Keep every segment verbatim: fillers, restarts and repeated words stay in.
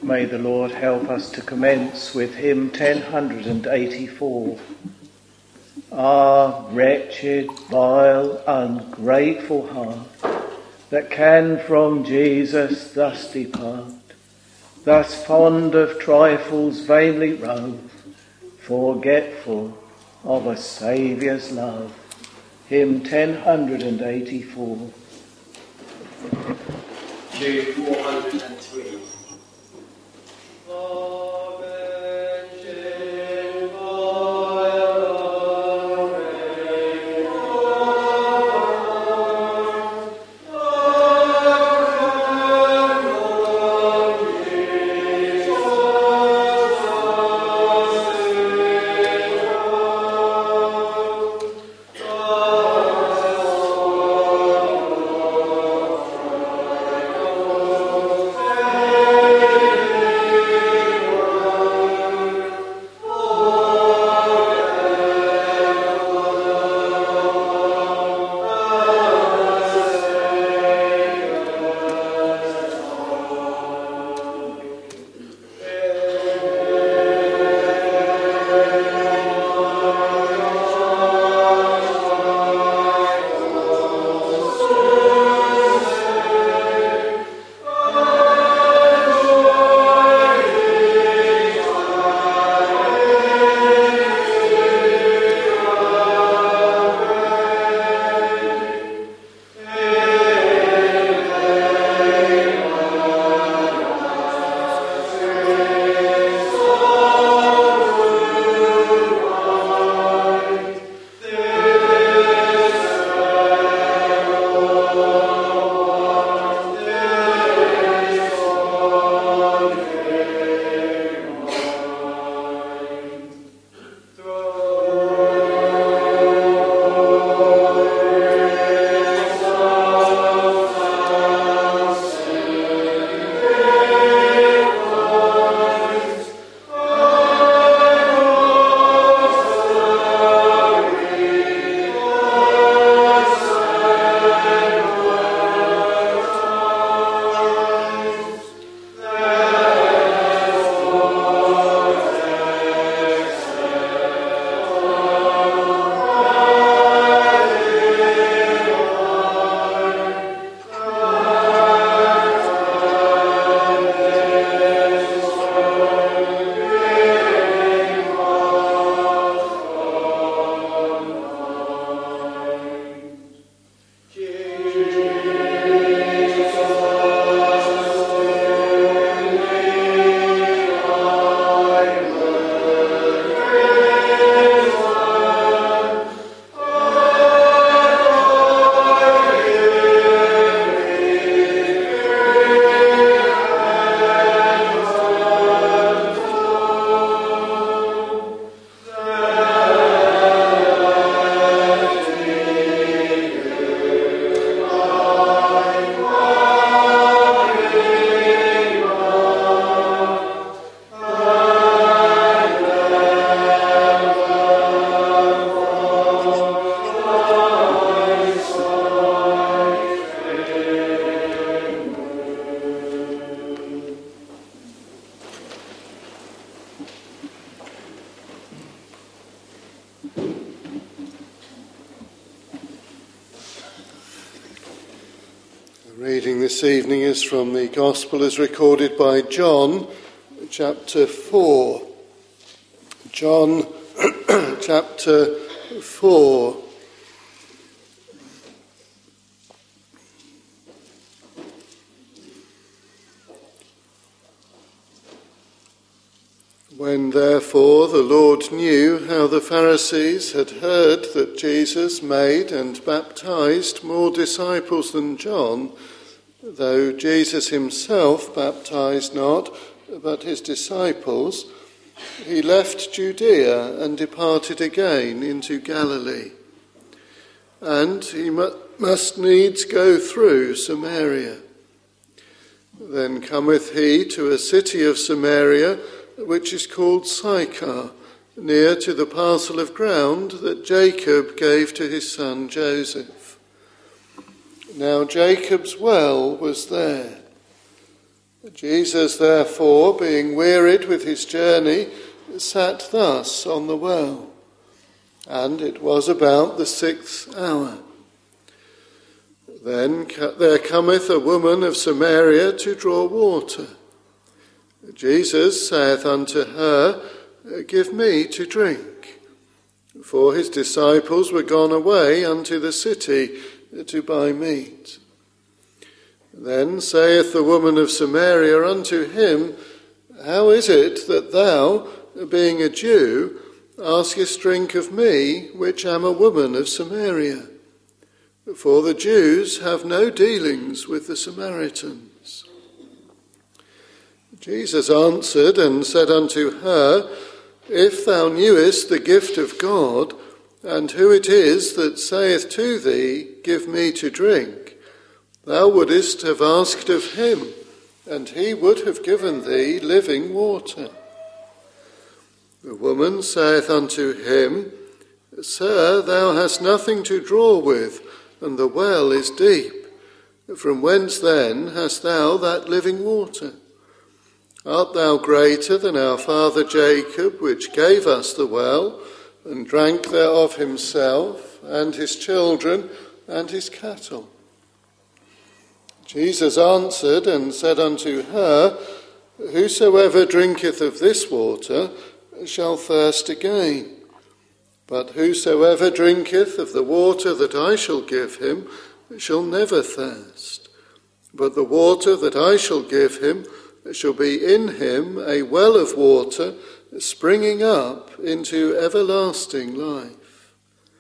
May the Lord help us to commence with hymn ten eighty-four. Ah, wretched, vile, ungrateful heart, that can from Jesus thus depart, thus fond of trifles vainly rove, forgetful of a Saviour's love. Hymn ten eighty-four. Jude four hundred three. Reading this evening is from the Gospel as recorded by John, chapter four. John, chapter four. When therefore the Lord knew how the Pharisees had heard that Jesus made and baptized more disciples than John, though Jesus himself baptized not, but his disciples, he left Judea and departed again into Galilee. And he mu- must needs go through Samaria. Then cometh he to a city of Samaria, which is called Sychar, near to the parcel of ground that Jacob gave to his son Joseph. Now Jacob's well was there. Jesus, therefore, being wearied with his journey, sat thus on the well. And it was about the sixth hour. Then there cometh a woman of Samaria to draw water. Jesus saith unto her, Give me to drink. For his disciples were gone away unto the city to buy meat. Then saith the woman of Samaria unto him, How is it that thou, being a Jew, askest drink of me, which am a woman of Samaria? For the Jews have no dealings with the Samaritans. Jesus answered and said unto her, If thou knewest the gift of God, and who it is that saith to thee, Give me to drink, thou wouldest have asked of him, and he would have given thee living water. The woman saith unto him, Sir, thou hast nothing to draw with, and the well is deep. From whence then hast thou that living water? Art thou greater than our father Jacob, which gave us the well, and drank thereof himself, and his children, and his cattle? Jesus answered and said unto her, Whosoever drinketh of this water shall thirst again. But whosoever drinketh of the water that I shall give him shall never thirst. But the water that I shall give him shall be in him a well of water springing up into everlasting life.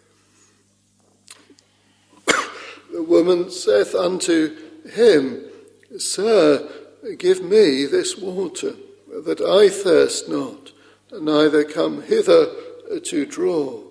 The woman saith unto him, Sir, give me this water, that I thirst not, neither come hither to draw.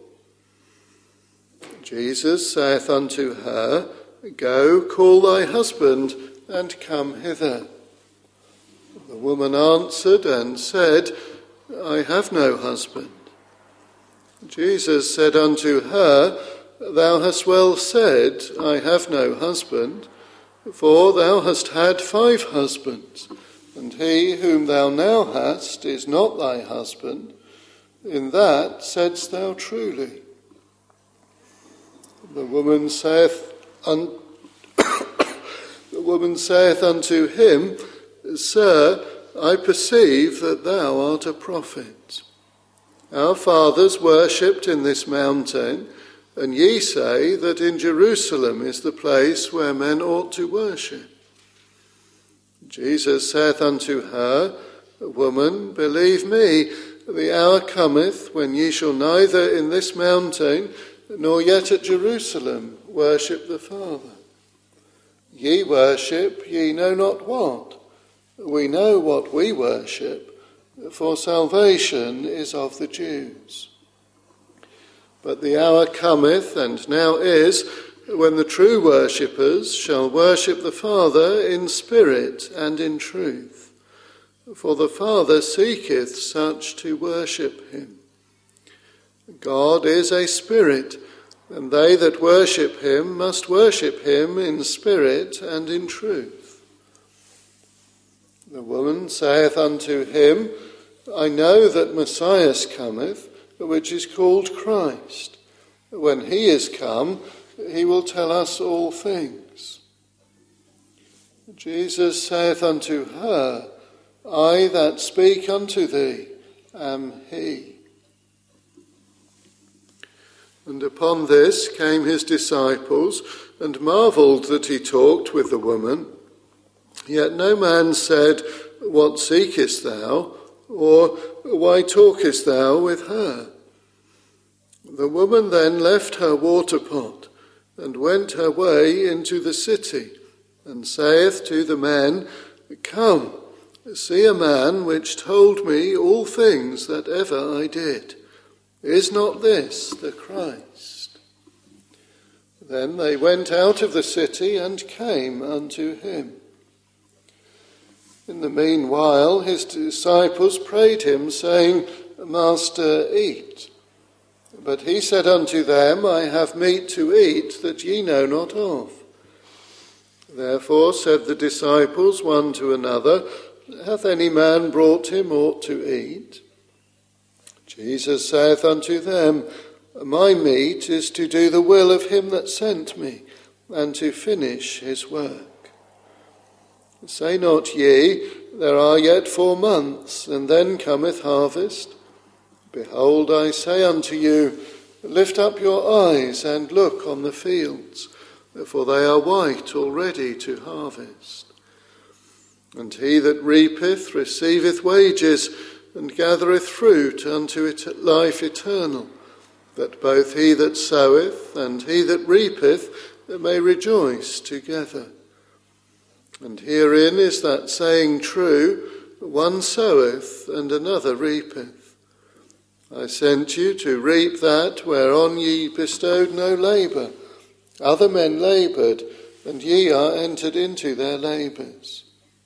Jesus saith unto her, Go, call thy husband, and come hither. The woman answered and said, I have no husband. Jesus said unto her, Thou hast well said, I have no husband, for thou hast had five husbands, and he whom thou now hast is not thy husband. In that saidst thou truly. The woman saith, un- the woman saith unto him, Sir, I perceive that thou art a prophet. Our fathers worshipped in this mountain, and ye say that in Jerusalem is the place where men ought to worship. Jesus saith unto her, Woman, believe me, the hour cometh when ye shall neither in this mountain nor yet at Jerusalem worship the Father. Ye worship ye know not what. We know what we worship, for salvation is of the Jews. But the hour cometh, and now is, when the true worshippers shall worship the Father in spirit and in truth. For the Father seeketh such to worship him. God is a spirit, and they that worship him must worship him in spirit and in truth. The woman saith unto him, I know that Messiah cometh, which is called Christ. When he is come, he will tell us all things. Jesus saith unto her, I that speak unto thee am he. And upon this came his disciples, and marvelled that he talked with the woman. Yet no man said, What seekest thou? Or, Why talkest thou with her? The woman then left her water pot, and went her way into the city, and saith to the men, Come, see a man which told me all things that ever I did. Is not this the Christ? Then they went out of the city and came unto him. In the meanwhile his disciples prayed him, saying, Master, eat. But he said unto them, I have meat to eat that ye know not of. Therefore said the disciples one to another, Hath any man brought him aught to eat? Jesus saith unto them, My meat is to do the will of him that sent me, and to finish his work. Say not ye, There are yet four months, and then cometh harvest? Behold, I say unto you, Lift up your eyes and look on the fields, for they are white already to harvest. And he that reapeth receiveth wages, and gathereth fruit unto it life eternal, that both he that soweth and he that reapeth may rejoice together. And herein is that saying true, One soweth and another reapeth. I sent you to reap that whereon ye bestowed no labour. Other men laboured, and ye are entered into their labours.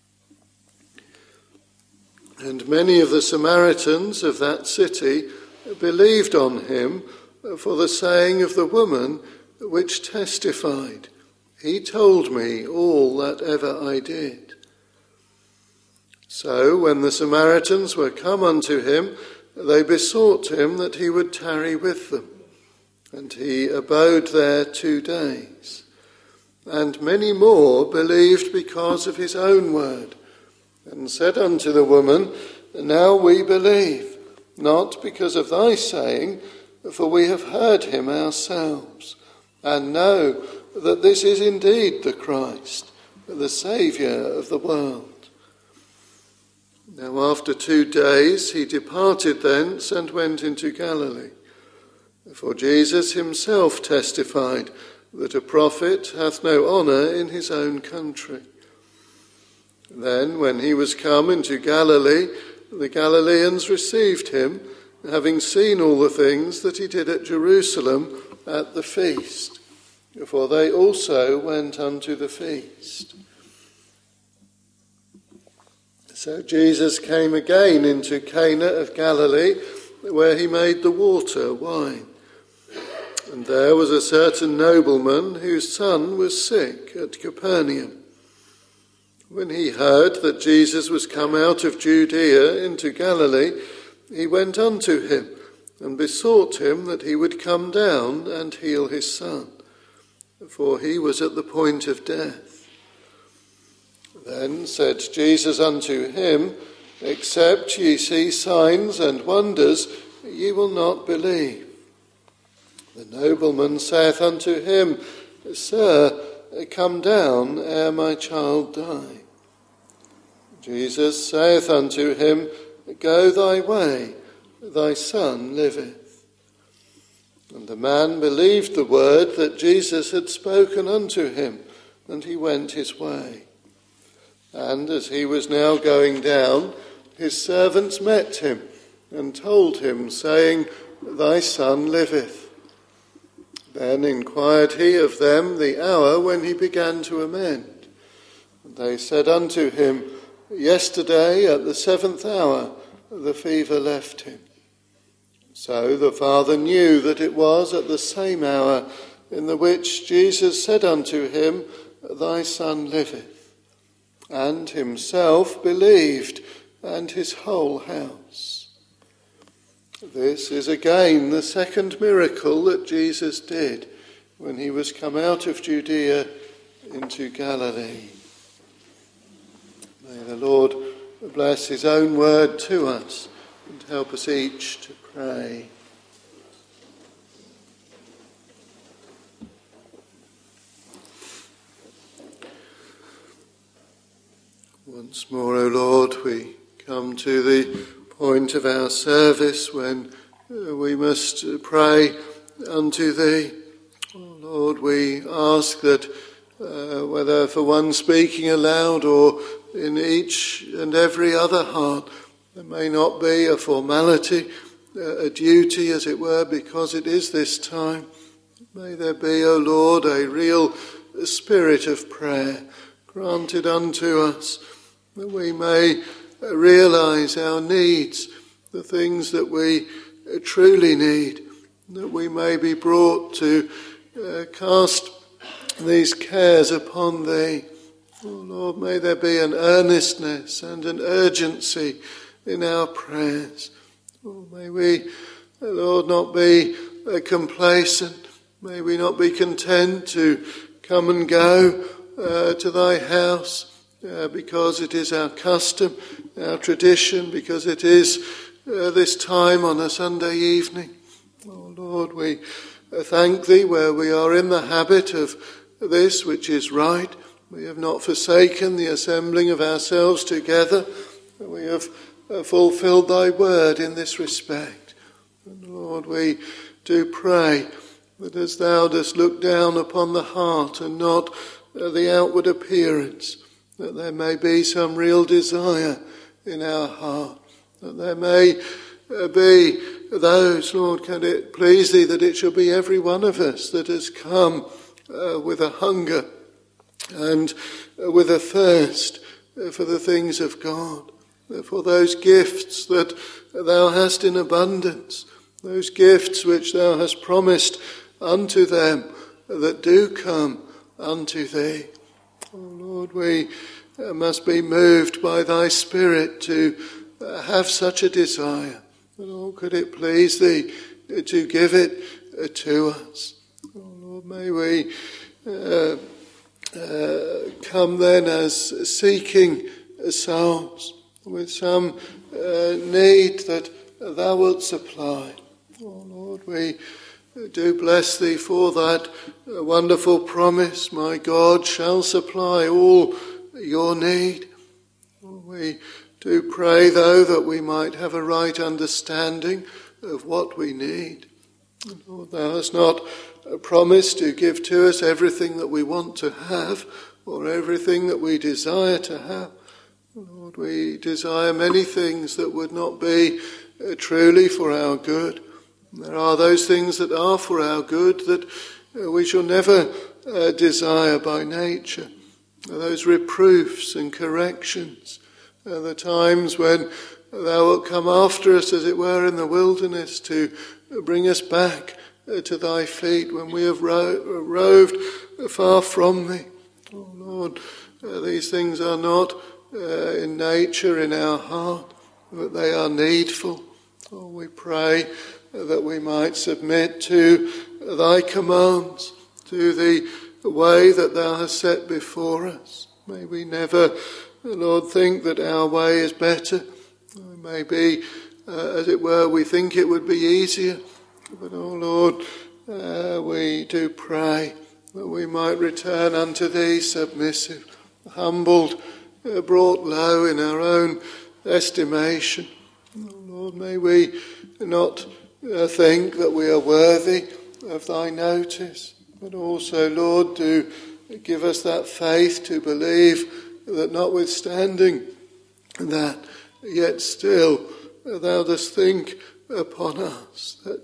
And many of the Samaritans of that city believed on him for the saying of the woman, which testified, He told me all that ever I did. So when the Samaritans were come unto him, they besought him that he would tarry with them. And he abode there two days. And many more believed because of his own word, and said unto the woman, Now we believe, not because of thy saying, for we have heard him ourselves, and know that this is indeed the Christ, the Saviour of the world. Now after two days he departed thence and went into Galilee. For Jesus himself testified that a prophet hath no honour in his own country. Then, when he was come into Galilee, the Galileans received him, having seen all the things that he did at Jerusalem at the feast, for they also went unto the feast. So Jesus came again into Cana of Galilee, where he made the water wine. And there was a certain nobleman whose son was sick at Capernaum. When he heard that Jesus was come out of Judea into Galilee, he went unto him and besought him that he would come down and heal his son, for he was at the point of death. Then said Jesus unto him, Except ye see signs and wonders, ye will not believe. The nobleman saith unto him, Sir, come down ere my child die. Jesus saith unto him, Go thy way, thy son liveth. And the man believed the word that Jesus had spoken unto him, and he went his way. And as he was now going down, his servants met him, and told him, saying, Thy son liveth. Then inquired he of them the hour when he began to amend. And they said unto him, Yesterday at the seventh hour the fever left him. So the father knew that it was at the same hour in the which Jesus said unto him, Thy son liveth. And himself believed, and his whole house. This is again the second miracle that Jesus did when he was come out of Judea into Galilee. May the Lord bless his own word to us and help us each to pray. Once more, O Lord, we come to the point of our service when uh, we must pray unto thee. Oh Lord, we ask that uh, whether for one speaking aloud or in each and every other heart, there may not be a formality, uh, a duty as it were, because it is this time. May there be, O Lord, a real spirit of prayer granted unto us, that we may realise our needs, the things that we truly need, that we may be brought to uh, cast these cares upon thee, Oh Lord, may there be an earnestness and an urgency in our prayers. Oh, may we, Lord, not be uh, complacent. May we not be content to come and go uh, to thy house uh, because it is our custom, our tradition, because it is uh, this time on a Sunday evening. Oh Lord, we uh, thank thee where we are in the habit of this which is right. We have not forsaken the assembling of ourselves together. We have uh, fulfilled thy word in this respect. And Lord, we do pray that as thou dost look down upon the heart and not uh, the outward appearance, that there may be some real desire in our heart, that there may uh, be those, Lord, can it please thee that it shall be every one of us that has come uh, with a hunger and uh, with a thirst uh, for the things of God, uh, for those gifts that thou hast in abundance, those gifts which thou hast promised unto them that do come unto thee. Oh Lord, we uh, must be moved by thy Spirit to uh, have such a desire. Lord, could it please thee to give it uh, to us? Oh Lord, may we uh, uh, come then as seeking souls with some uh, need that thou wilt supply. Oh Lord, we do bless thee for that wonderful promise. My God shall supply all your need. We do pray, though, that we might have a right understanding of what we need. Lord, thou hast not promised to give to us everything that we want to have or everything that we desire to have. Lord, we desire many things that would not be uh, truly for our good. There are those things that are for our good that uh, we shall never uh, desire by nature. Those reproofs and corrections, uh, the times when thou wilt come after us, as it were, in the wilderness to bring us back uh, to thy feet when we have ro- roved far from thee. Oh Lord, uh, these things are not uh, in nature, in our heart, but they are needful. Oh, we pray that we might submit to thy commands, to the way that thou hast set before us. May we never, Lord, think that our way is better. Maybe, uh, as it were, we think it would be easier. But, oh Lord, uh, we do pray that we might return unto thee submissive, humbled, uh, brought low in our own estimation. Oh Lord, may we not uh, think that we are worthy of thy notice, but also, Lord, to give us that faith to believe that notwithstanding that, yet still thou dost think upon us, that,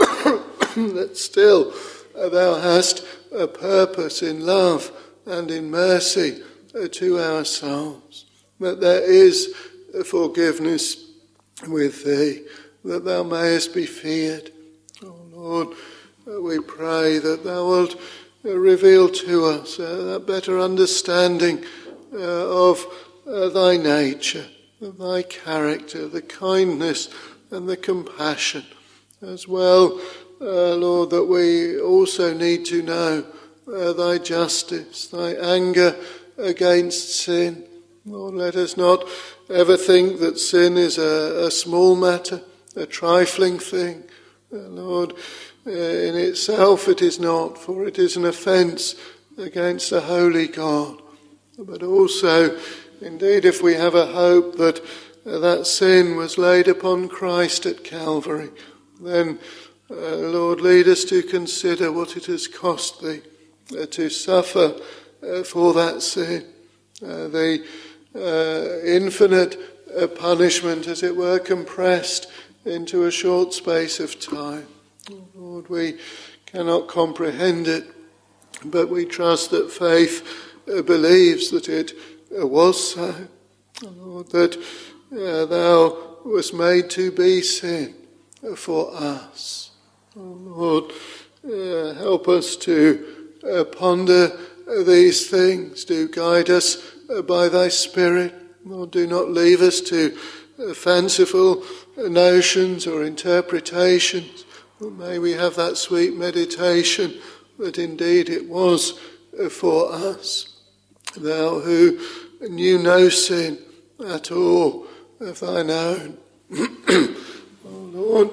that still thou hast a purpose in love and in mercy to our souls, that there is forgiveness with thee, that thou mayest be feared. Oh Lord, we pray that thou wilt reveal to us uh, that better understanding uh, of uh, thy nature, of thy character, the kindness and the compassion, as well, uh, Lord, that we also need to know uh, thy justice, thy anger against sin. Lord, let us not ever think that sin is a, a small matter, a trifling thing. Uh, Lord, uh, in itself it is not, for it is an offence against the holy God. But also, indeed, if we have a hope that uh, that sin was laid upon Christ at Calvary, then, uh, Lord, lead us to consider what it has cost thee uh, to suffer uh, for that sin. Uh, the uh, infinite uh, punishment, as it were, compressed into a short space of time. Oh, Lord, we cannot comprehend it, but we trust that faith uh, believes that it uh, was so. Oh, Lord, that uh, thou wast made to be sin for us. Oh, Lord, uh, help us to uh, ponder these things. Do guide us by thy Spirit. Lord, do not leave us to fanciful notions or interpretations. But may we have that sweet meditation that indeed it was for us. Thou who knew no sin at all of thine own. Oh Lord,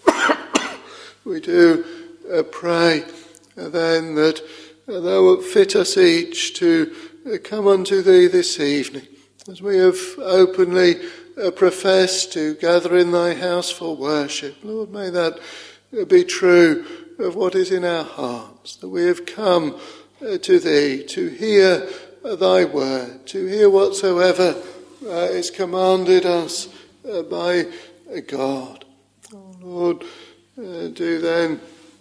we do uh, pray uh, then that uh, thou wilt fit us each to uh, come unto thee this evening, as we have openly uh, professed to gather in thy house for worship. Lord, may that uh, be true of what is in our hearts, that we have come uh, to thee to hear uh, thy word, to hear whatsoever uh, is commanded us uh, by uh, God. Oh Lord, uh, do then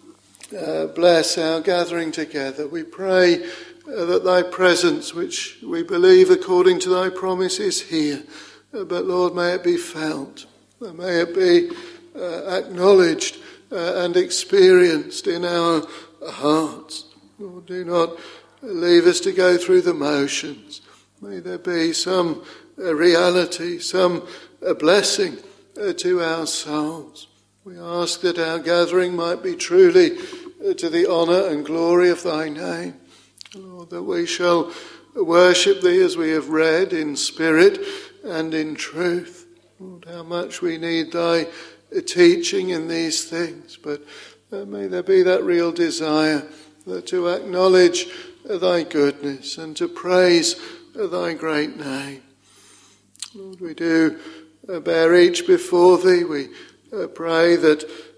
uh, bless our gathering together. We pray uh, that thy presence, which we believe according to thy promise, is here. Uh, but Lord, may it be felt. Uh, may it be uh, acknowledged uh, and experienced in our hearts. Lord, do not leave us to go through the motions. May there be some uh, reality, some uh, blessing uh, to our souls. We ask that our gathering might be truly uh, to the honour and glory of thy name. Lord, that we shall worship thee as we have read in spirit and in truth. Lord, how much we need thy uh, teaching in these things. But uh, may there be that real desire uh, to acknowledge uh, thy goodness and to praise uh, thy great name. Lord, we do uh, bear each before thee. We Uh, pray that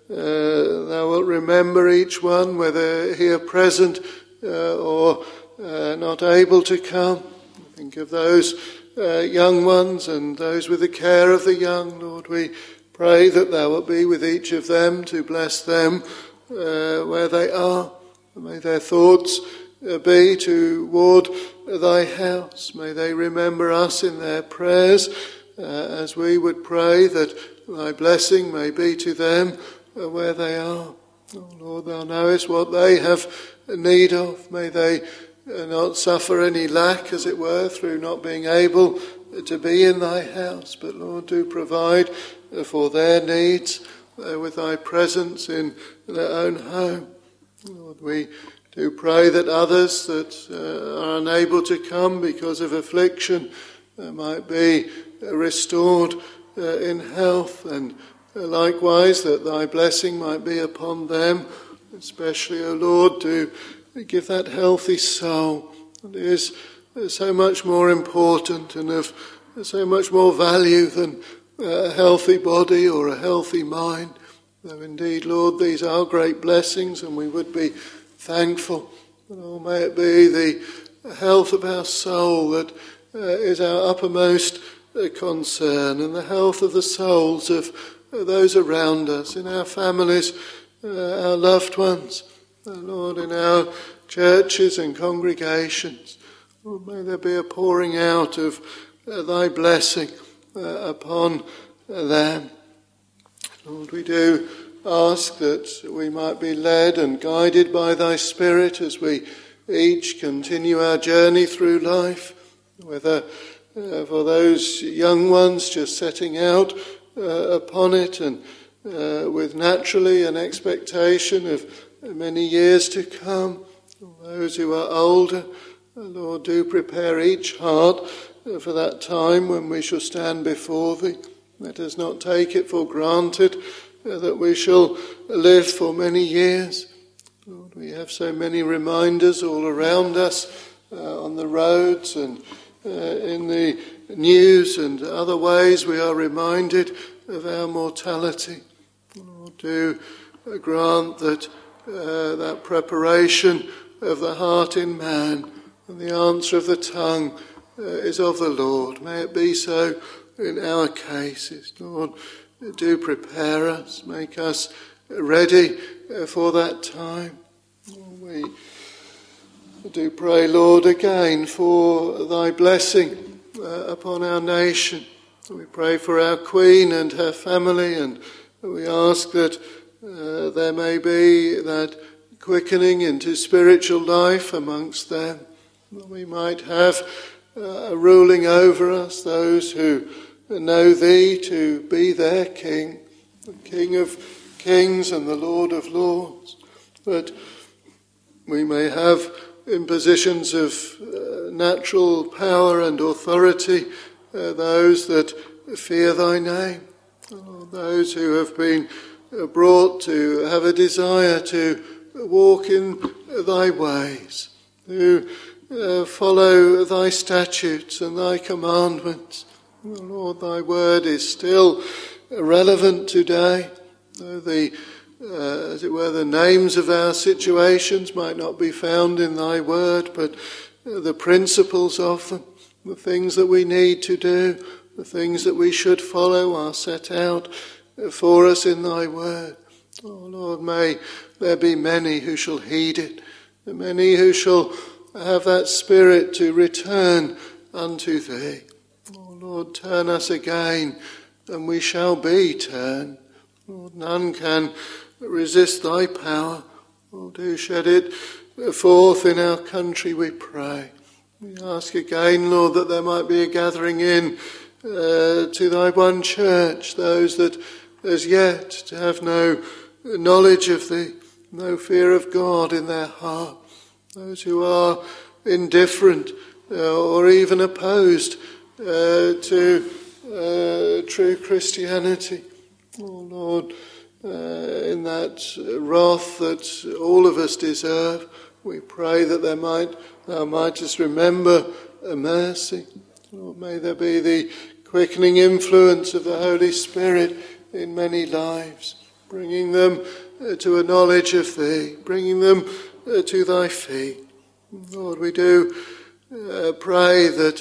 uh, thou wilt remember each one, whether here present uh, or uh, not able to come. Think of those uh, young ones and those with the care of the young. Lord, we pray that thou wilt be with each of them to bless them uh, where they are. May their thoughts uh, be toward thy house. May they remember us in their prayers uh, as we would pray that thy blessing may be to them uh, where they are. Oh Lord, thou knowest what they have need of. May they uh, not suffer any lack, as it were, through not being able uh, to be in thy house. But Lord, do provide uh, for their needs uh, with thy presence in their own home. Lord, we do pray that others that uh, are unable to come because of affliction uh, might be uh, restored Uh, in health, and uh, likewise that thy blessing might be upon them, especially, O Lord, to give that healthy soul that is uh, so much more important and of uh, so much more value than uh, a healthy body or a healthy mind. Though indeed, Lord, these are great blessings and we would be thankful. But oh, may it be the health of our soul that uh, is our uppermost concern, and the health of the souls of those around us, in our families, uh, our loved ones, uh, Lord, in our churches and congregations. Lord, may there be a pouring out of uh, thy blessing uh, upon uh, them. Lord, we do ask that we might be led and guided by thy Spirit as we each continue our journey through life, whether Uh, for those young ones just setting out uh, upon it, and uh, with naturally an expectation of many years to come. Those who are older, uh, Lord, do prepare each heart uh, for that time when we shall stand before thee. Let us not take it for granted uh, that we shall live for many years. Lord, we have so many reminders all around us uh, on the roads and Uh, in the news and other ways. We are reminded of our mortality. Lord, do uh, grant that uh, that preparation of the heart in man and the answer of the tongue uh, is of the Lord. May it be so in our cases. Lord, do prepare us, make us ready uh, for that time. Lord, we do pray, Lord, again for thy blessing uh, upon our nation. We pray for our Queen and her family, and we ask that uh, there may be that quickening into spiritual life amongst them. that we might have uh, ruling over us those who know thee to be their King, the King of kings and the Lord of lords, that we may have in positions of uh, natural power and authority uh, those that fear thy name, oh, those who have been uh, brought to have a desire to walk in thy ways, to uh, follow thy statutes and thy commandments. Oh, Lord, thy word is still relevant today, though the Uh, as it were, the names of our situations might not be found in thy word, but uh, the principles of them, the things that we need to do, the things that we should follow are set out uh, for us in thy word. Oh Lord, may there be many who shall heed it, many who shall have that spirit to return unto thee. Oh Lord, turn us again, and we shall be turned. Lord, none can resist thy power. Oh, do shed it forth in our country, we pray. We ask again, Lord, that there might be a gathering in uh, to thy one church, those that as yet to have no knowledge of thee, no fear of God in their heart, those who are indifferent uh, or even opposed uh, to uh, true Christianity. Oh, Lord, Uh, in that wrath that all of us deserve, we pray that there might, thou mightest remember a mercy. Lord, may there be the quickening influence of the Holy Spirit in many lives, bringing them uh, to a knowledge of thee, bringing them uh, to thy feet. Lord, we do uh, pray that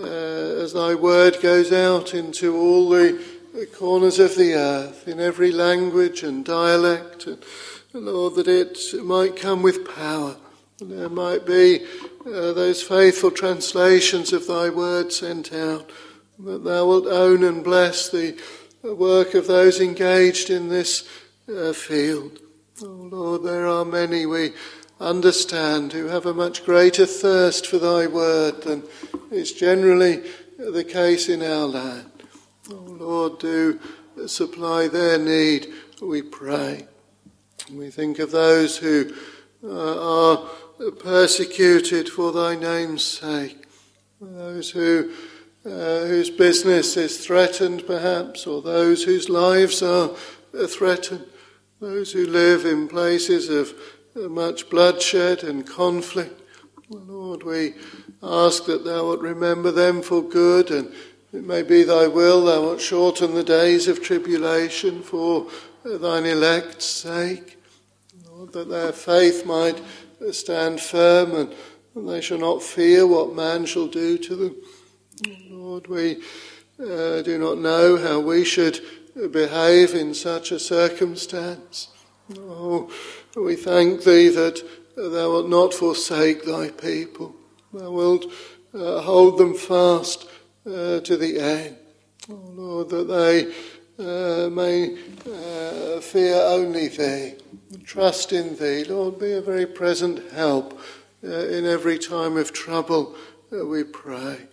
uh, as thy word goes out into all the the corners of the earth, in every language and dialect, and Lord, that it might come with power, and there might be uh, those faithful translations of thy word sent out, that thou wilt own and bless the work of those engaged in this uh, field. Oh Lord, there are many, we understand, who have a much greater thirst for thy word than is generally the case in our land. Oh Lord, do supply their need, we pray. We think of those who uh, are persecuted for thy name's sake, those who uh, whose business is threatened perhaps, or those whose lives are uh, threatened, those who live in places of uh, much bloodshed and conflict. Lord, we ask that thou wilt remember them for good, and it may be thy will thou wilt shorten the days of tribulation for thine elect's sake. Lord, that their faith might stand firm, and, and they shall not fear what man shall do to them. Lord, we uh, do not know how we should behave in such a circumstance. Oh, we thank thee that thou wilt not forsake thy people. Thou wilt uh, hold them fast Uh, to the end. Oh Lord, that they uh, may uh, fear only thee, trust in thee. Lord, be a very present help uh, in every time of trouble, uh, we pray.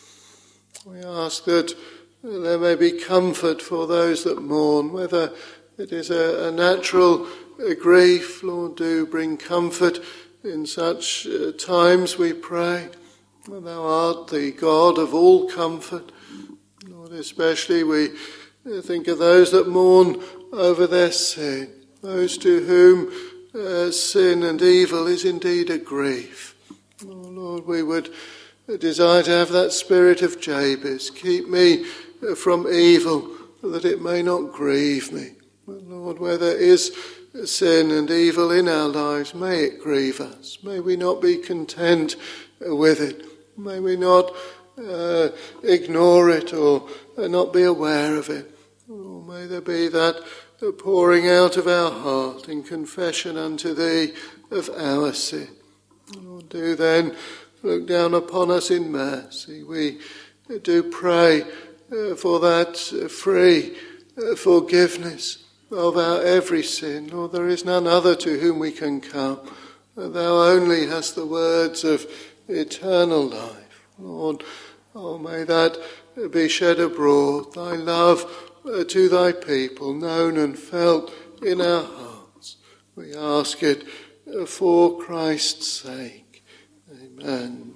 We ask that uh, there may be comfort for those that mourn, whether it is a, a natural uh, grief. Lord, do bring comfort in such uh, times, we pray. Thou art the God of all comfort. Lord, especially we think of those that mourn over their sin, those to whom uh, sin and evil is indeed a grief. Oh Lord, we would desire to have that spirit of Jabez. Keep me from evil, that it may not grieve me. But Lord, where there is sin and evil in our lives, may it grieve us. May we not be content with it. May we not uh, ignore it or uh, not be aware of it. Oh, may there be that pouring out of our heart in confession unto thee of our sin. Lord, do then look down upon us in mercy. We do pray uh, for that uh, free uh, forgiveness of our every sin. Lord, there is none other to whom we can come. Thou only hast the words of eternal life. Lord, oh, may that be shed abroad, thy love to thy people, known and felt in our hearts. We ask it for Christ's sake. Amen.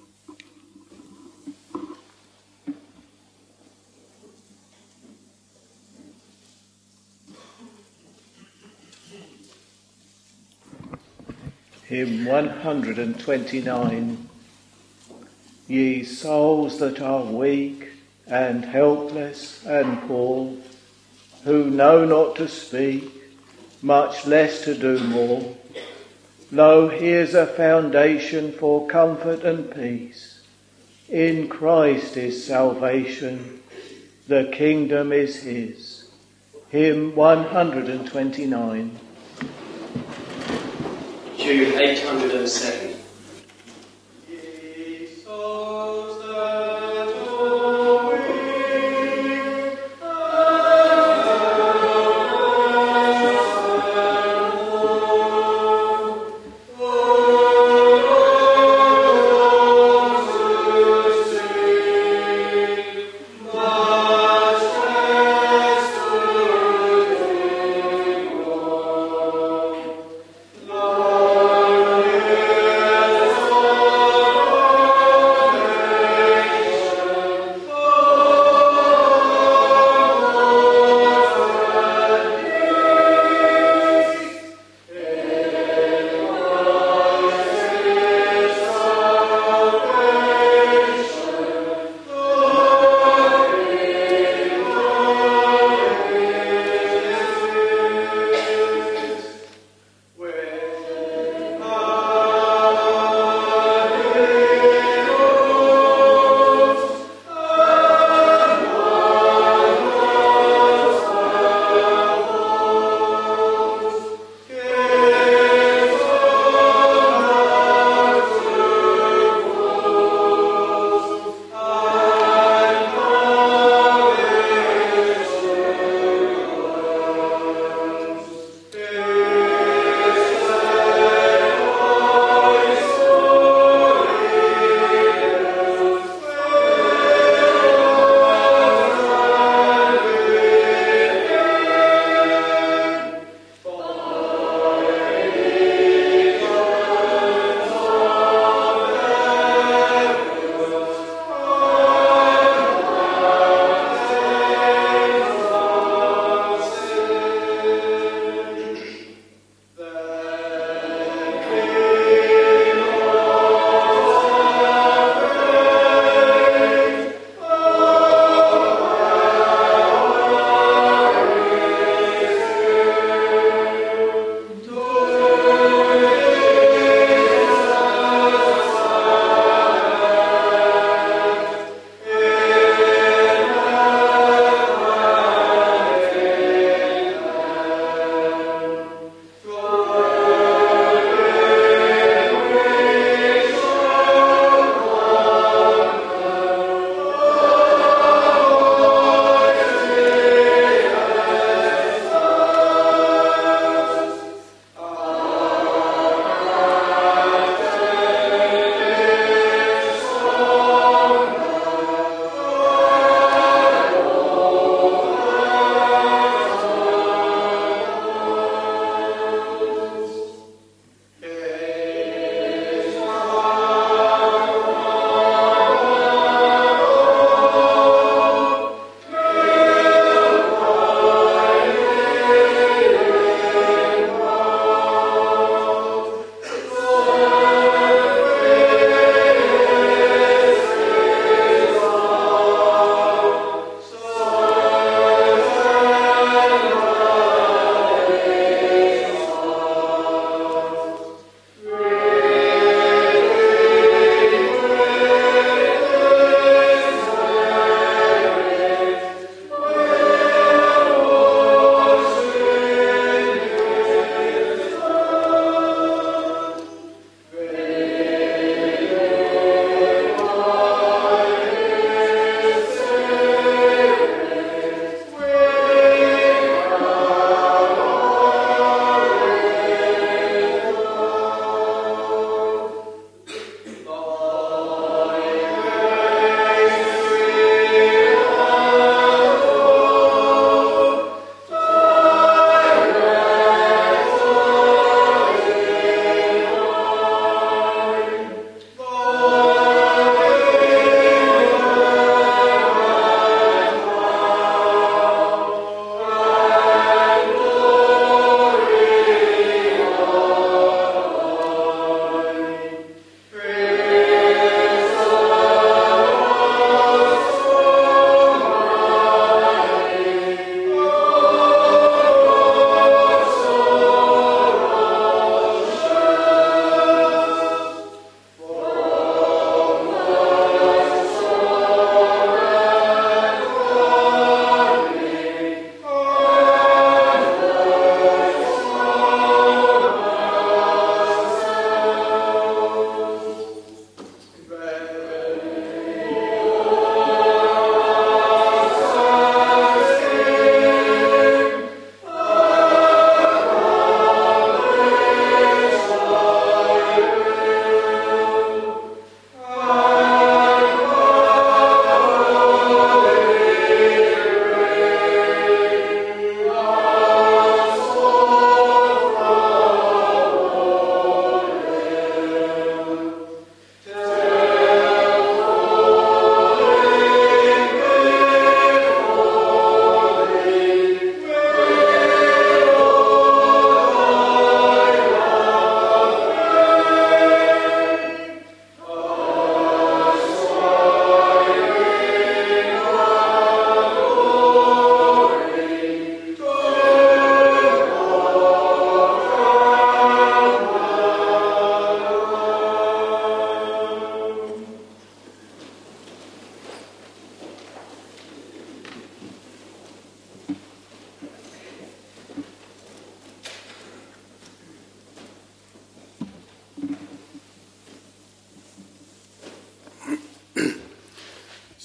Hymn one hundred twenty-nine. Ye souls that are weak and helpless and poor, who know not to speak, much less to do more, lo, here's a foundation for comfort and peace. In Christ is salvation, the kingdom is his. Hymn one hundred twenty-nine. Tune eight hundred seven. Lord,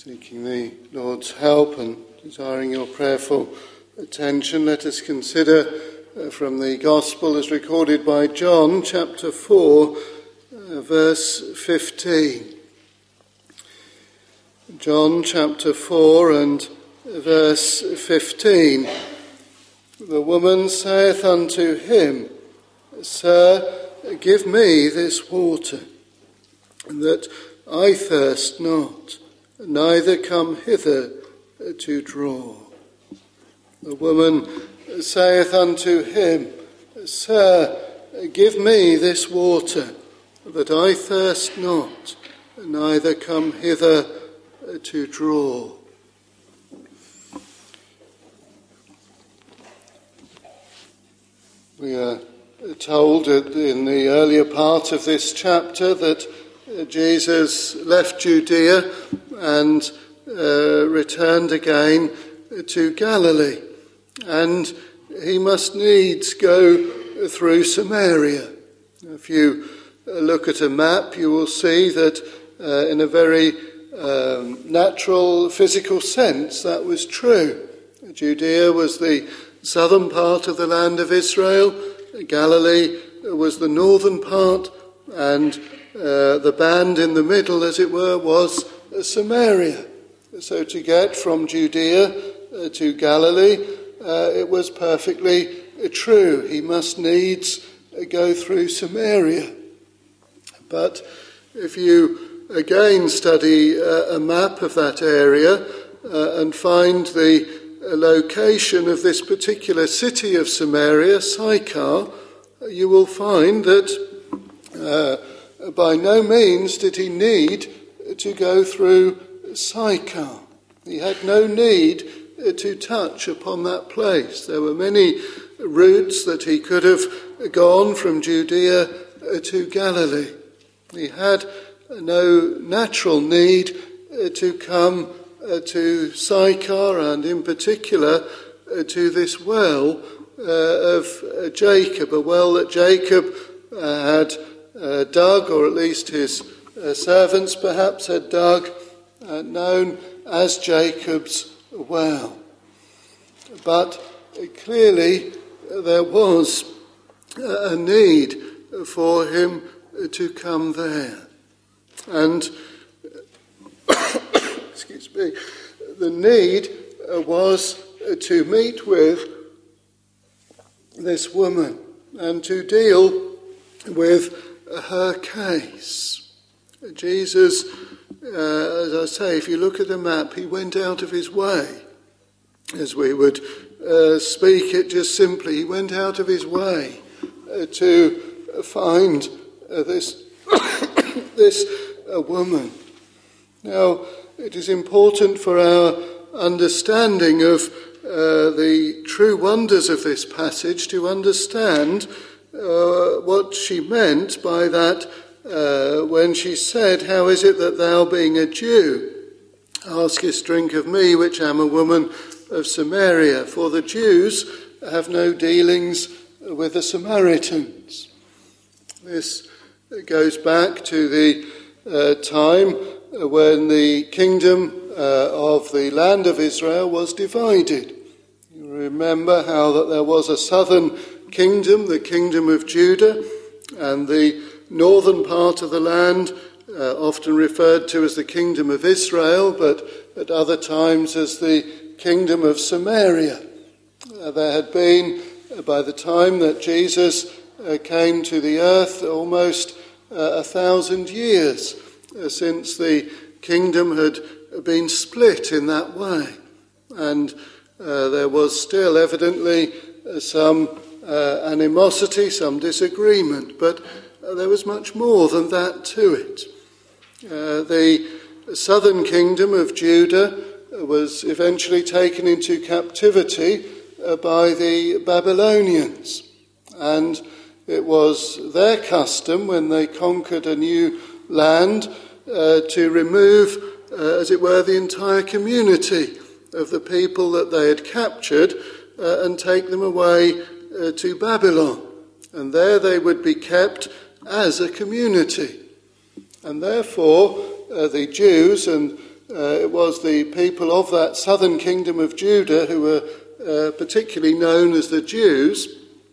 Seeking the Lord's help and desiring your prayerful attention, let us consider uh, from the Gospel as recorded by John, chapter four, uh, verse fifteen. John chapter four and verse fifteen. The woman saith unto him, Sir, give me this water, that I thirst not, neither come hither to draw. The woman saith unto him, Sir, give me this water, that I thirst not, neither come hither to draw. We are told in the earlier part of this chapter that Jesus left Judea and uh, returned again to Galilee, and he must needs go through Samaria. If you look at a map, you will see that uh, in a very um, natural, physical sense, that was true. Judea was the southern part of the land of Israel, Galilee was the northern part, and uh, the band in the middle, as it were, was Samaria. So to get from Judea uh, to Galilee, uh, it was perfectly uh, true. He must needs uh, go through Samaria. But if you again study uh, a map of that area uh, and find the uh, location of this particular city of Samaria, Sychar, you will find that uh, by no means did he need to go through Sychar. He had no need to touch upon that place. There were many routes that he could have gone from Judea to Galilee. He had no natural need to come to Sychar, and in particular to this well of Jacob, a well that Jacob had dug, or at least his servants perhaps had dug, Uh, known as Jacob's well. But uh, clearly uh, there was uh, a need for him uh, to come there. And, excuse me, the need uh, was uh, to meet with this woman and to deal with uh, her case. Jesus, Uh, as I say, if you look at the map, he went out of his way, as we would uh, speak it just simply. He went out of his way uh, to find uh, this this uh, woman. Now, it is important for our understanding of uh, the true wonders of this passage to understand uh, what she meant by that. Uh, when she said, How is it that thou, being a Jew, askest drink of me, which am a woman of Samaria? For the Jews have no dealings with the Samaritans. This goes back to the uh, time when the kingdom uh, of the land of Israel was divided. You remember how that there was a southern kingdom, the kingdom of Judah, and the northern part of the land, uh, often referred to as the kingdom of Israel, but at other times as the kingdom of Samaria. Uh, there had been, uh, by the time that Jesus uh, came to the earth, almost uh, a thousand years uh, since the kingdom had been split in that way. And uh, there was still evidently uh, some uh, animosity, some disagreement, but Uh, there was much more than that to it. Uh, the southern kingdom of Judah was eventually taken into captivity uh, by the Babylonians. And it was their custom, when they conquered a new land, uh, to remove, uh, as it were, the entire community of the people that they had captured uh, and take them away uh, to Babylon. And there they would be kept as a community. And therefore uh, the Jews and Uh, it was the people of that southern kingdom of Judah who were uh, particularly known as the Jews.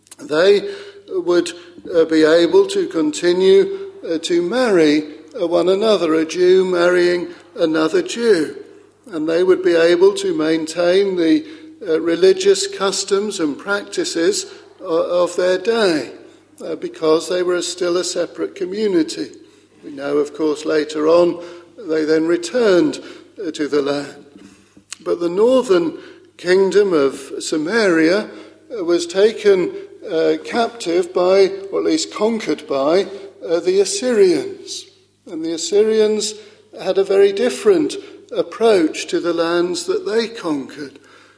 They would uh, be able to continue uh, to marry uh, one another, a Jew marrying another Jew. And they would be able to maintain the uh, religious customs and practices uh, of their day uh, because they were still a separate community. We know, of course, later on they then returned uh, to the land. But the northern kingdom of Samaria uh, was taken uh, captive by, or at least conquered by, uh, the Assyrians. And the Assyrians had a very different approach to the lands that they conquered.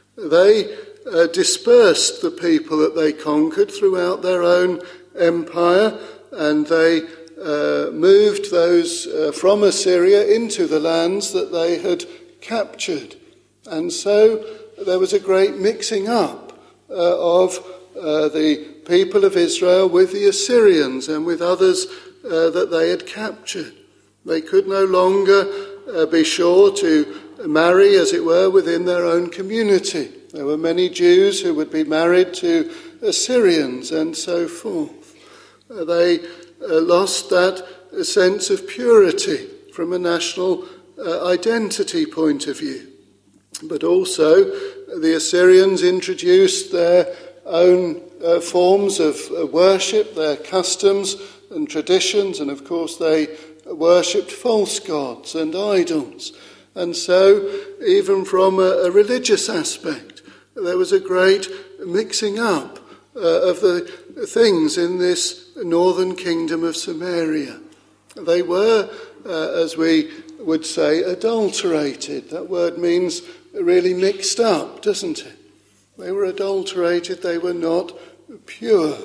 They uh, dispersed the people that they conquered throughout their own empire, and they uh, moved those uh, from Assyria into the lands that they had captured. And so there was a great mixing up uh, of uh, the people of Israel with the Assyrians and with others uh, that they had captured. They could no longer uh, be sure to marry, as it were, within their own community. There were many Jews who would be married to Assyrians and so forth. Uh, they uh, lost that sense of purity from a national uh, identity point of view. But also the Assyrians introduced their own uh, forms of uh, worship, their customs and traditions, and of course they worshipped false gods and idols. And so, even from a, a religious aspect, there was a great mixing up uh, of the things in this northern kingdom of Samaria. They were, uh, as we would say, adulterated. That word means really mixed up, doesn't it? They were adulterated, they were not pure.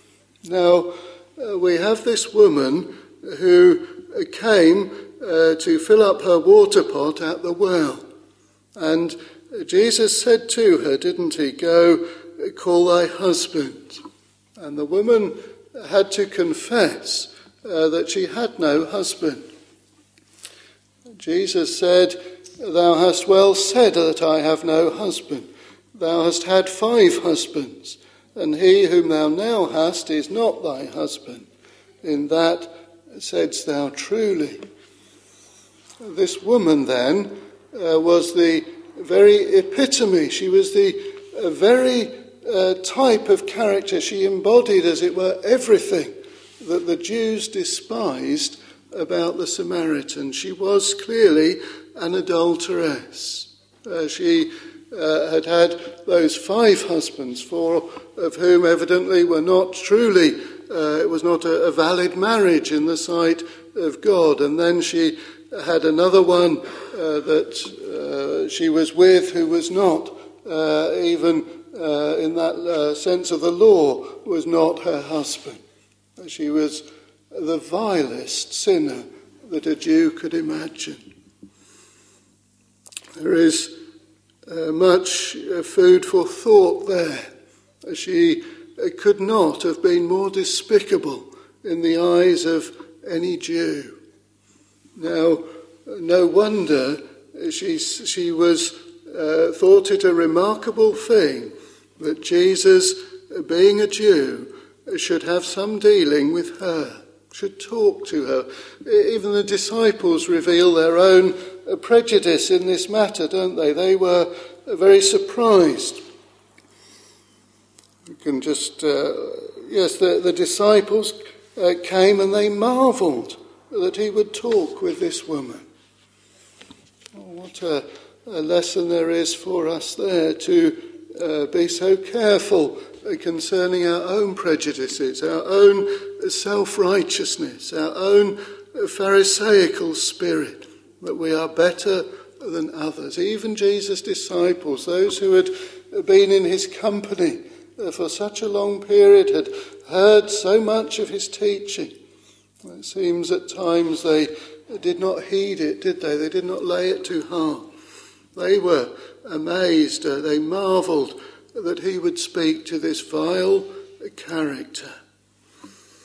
Now, uh, we have this woman who came uh, to fill up her water pot at the well. And Jesus said to her, didn't he, go call thy husband. And the woman had to confess uh, that she had no husband. Jesus said, thou hast well said that I have no husband. Thou hast had five husbands, and he whom thou now hast is not thy husband. In that saidst thou truly. This woman then uh, was the very epitome. She was the uh, very uh, type of character. She embodied, as it were, everything that the Jews despised about the Samaritans. She was clearly an adulteress. Uh, she uh, had had those five husbands, four of whom evidently were not truly Uh, it was not a, a valid marriage in the sight of God. And then she had another one uh, that uh, she was with who was not, uh, even uh, in that uh, sense of the law, was not her husband. She was the vilest sinner that a Jew could imagine. There is uh, much uh, food for thought there. She It could not have been more despicable in the eyes of any Jew. Now, no wonder she, she was uh, thought it a remarkable thing that Jesus, being a Jew, should have some dealing with her, should talk to her. Even the disciples reveal their own prejudice in this matter, don't they? They were very surprised. You can just, uh, yes, the, the disciples uh, came and they marvelled that he would talk with this woman. Oh, what a, a lesson there is for us there to uh, be so careful uh, concerning our own prejudices, our own self-righteousness, our own pharisaical spirit, that we are better than others. Even Jesus' disciples, those who had been in his company for such a long period, had heard so much of his teaching. It seems at times they did not heed it, did they? They did not lay it to heart. They were amazed, uh, they marvelled that he would speak to this vile character.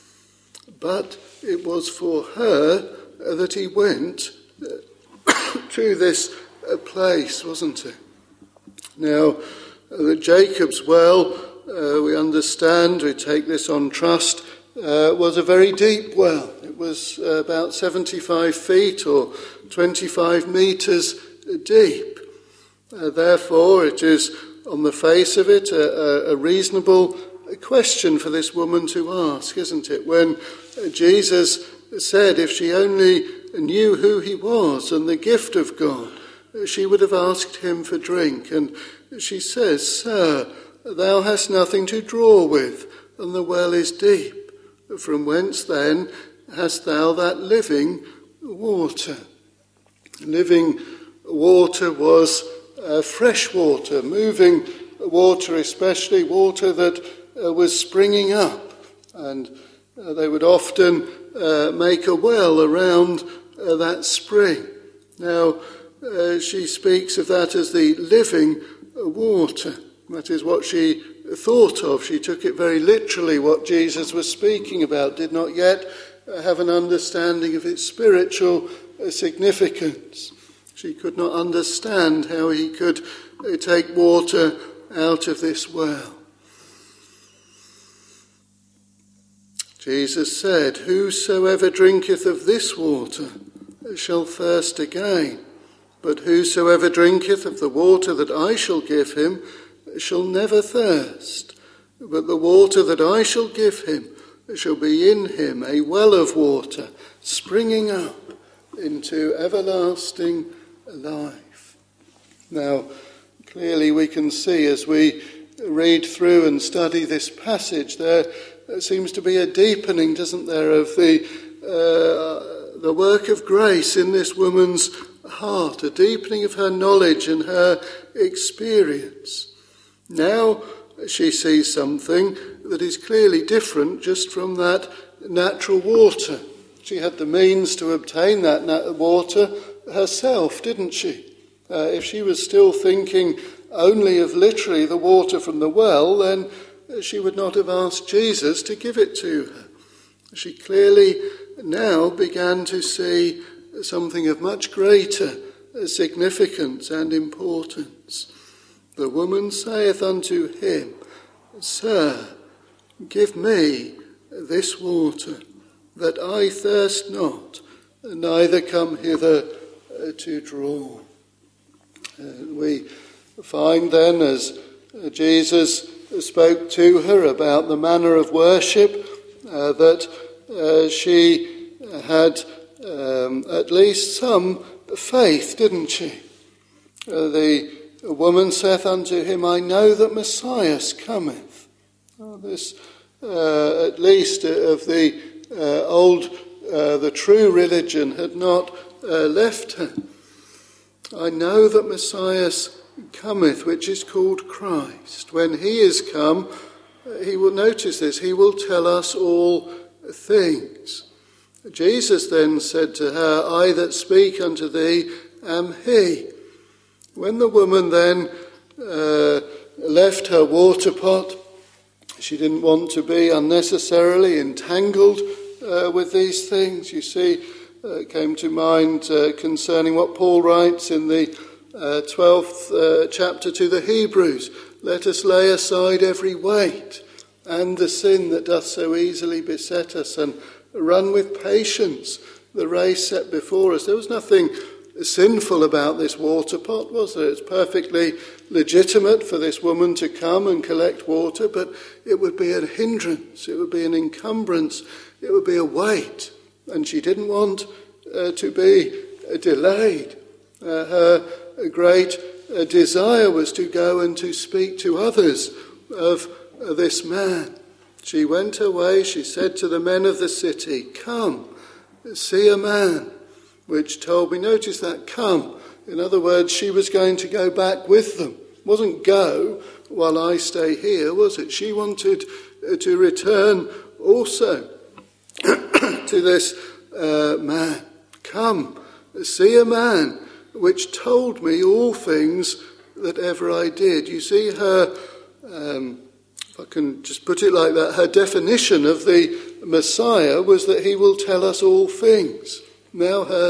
But it was for her that he went to this uh, place, wasn't it? Now, uh, the Jacob's well, uh, we understand, we take this on trust, uh, was a very deep well. It was uh, about seventy-five feet or twenty-five metres deep. Uh, therefore, it is, on the face of it, a, a reasonable question for this woman to ask, isn't it? When uh, Jesus said if she only knew who he was and the gift of God, she would have asked him for drink. And she says, "Sir, thou hast nothing to draw with, and the well is deep. From whence then hast thou that living water?" Living water was uh, fresh water, moving water, especially water that uh, was springing up. And uh, they would often uh, make a well around uh, that spring. Now, uh, she speaks of that as the living water. That is what she thought of. She took it very literally, what Jesus was speaking about, did not yet have an understanding of its spiritual significance. She could not understand how he could take water out of this well. Jesus said, "Whosoever drinketh of this water shall thirst again, but whosoever drinketh of the water that I shall give him shall never thirst. But the water that I shall give him shall be in him a well of water, springing up into everlasting life." Now, clearly we can see as we read through and study this passage, there seems to be a deepening, doesn't there, of the uh, the work of grace in this woman's heart, a deepening of her knowledge and her experience. Now she sees something that is clearly different just from that natural water. She had the means to obtain that nat- water herself, didn't she? Uh, if she was still thinking only of literally the water from the well, then she would not have asked Jesus to give it to her. She clearly now began to see something of much greater significance and importance. The woman saith unto him, "Sir, give me this water, that I thirst not, neither come hither to draw." Uh, we find then, as Jesus spoke to her about the manner of worship, uh, that uh, she had um, at least some faith, didn't she? Uh, the woman saith unto him, "I know that Messiah cometh." Oh, this, uh, at least of the uh, old, uh, the true religion had not uh, left her. "I know that Messiah cometh, which is called Christ. When he is come, he will," notice this, "he will tell us all things." Jesus then said to her, "I that speak unto thee am he." When the woman then uh, left her water pot, she didn't want to be unnecessarily entangled uh, with these things. You see, uh, it came to mind uh, concerning what Paul writes in the uh, twelfth uh, chapter to the Hebrews. "Let us lay aside every weight and the sin that doth so easily beset us, and run with patience the race set before us." There was nothing sinful about this water pot, was there? It's perfectly legitimate for this woman to come and collect water, but it would be a hindrance, it would be an encumbrance, it would be a weight, and she didn't want uh, to be uh, delayed. Uh, her great uh, desire was to go and to speak to others of uh, this man. She went away, she said to the men of the city, "Come, see a man which told me," notice that, "come." In other words, she was going to go back with them. It wasn't go while I stay here, was it? She wanted to return also to this uh, man. "Come, see a man which told me all things that ever I did." You see her, um, if I can just put it like that, her definition of the Messiah was that he will tell us all things. Now her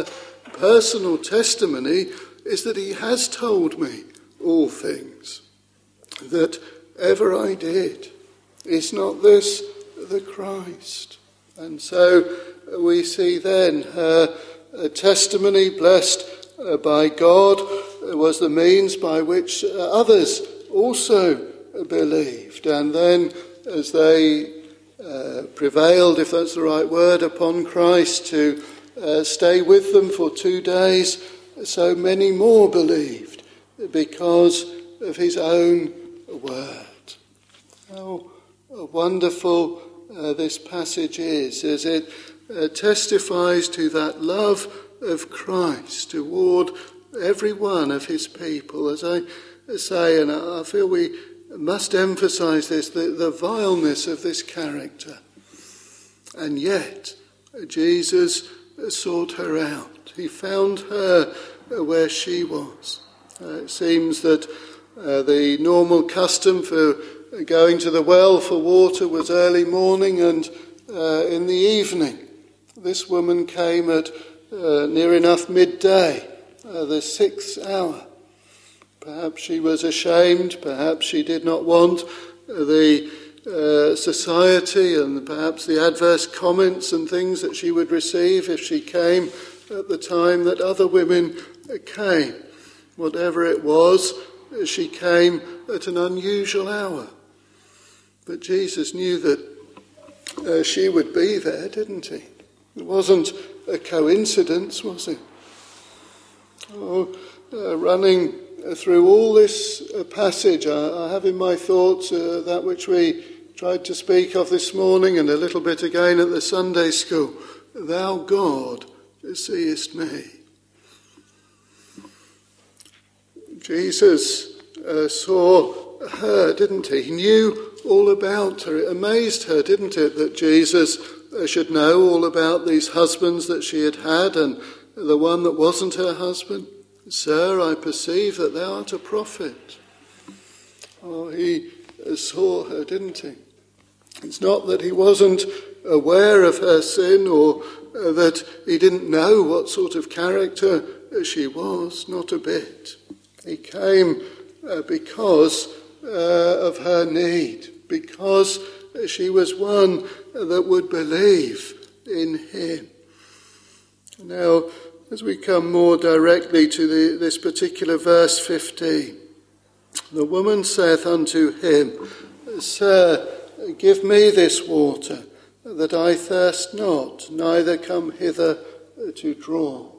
personal testimony is that he has told me all things that ever I did. Is not this the Christ? And so we see then her testimony, blessed by God, was the means by which others also believed. And then as they uh, prevailed, if that's the right word, upon Christ to uh, stay with them for two days, so many more believed because of his own word. How wonderful uh, this passage is, as it uh, testifies to that love of Christ toward every one of his people. As I say, and I feel we must emphasize this, the, the vileness of this character. And yet, Jesus sought her out. He found her where she was. Uh, it seems that uh, the normal custom for going to the well for water was early morning and uh, in the evening. This woman came at uh, near enough midday, uh, the sixth hour. Perhaps she was ashamed, perhaps she did not want the uh, society and perhaps the adverse comments and things that she would receive if she came at the time that other women came. Whatever it was, she came at an unusual hour. But Jesus knew that uh, she would be there, didn't he? It wasn't a coincidence, was it? Oh, uh, running through all this uh, passage, I, I have in my thoughts uh, that which we tried to speak of this morning and a little bit again at the Sunday school. Thou, God, seest me. Jesus uh, saw her, didn't he? He knew all about her. It amazed her, didn't it, that Jesus uh, should know all about these husbands that she had had and the one that wasn't her husband. Sir, I perceive that thou art a prophet. Oh, he saw her, didn't he? It's not that he wasn't aware of her sin or uh, that he didn't know what sort of character she was, not a bit. He came uh, because uh, of her need, because she was one that would believe in him. Now, as we come more directly to the, this particular verse fifteen, the woman saith unto him, Sir, give me this water, that I thirst not, neither come hither to draw.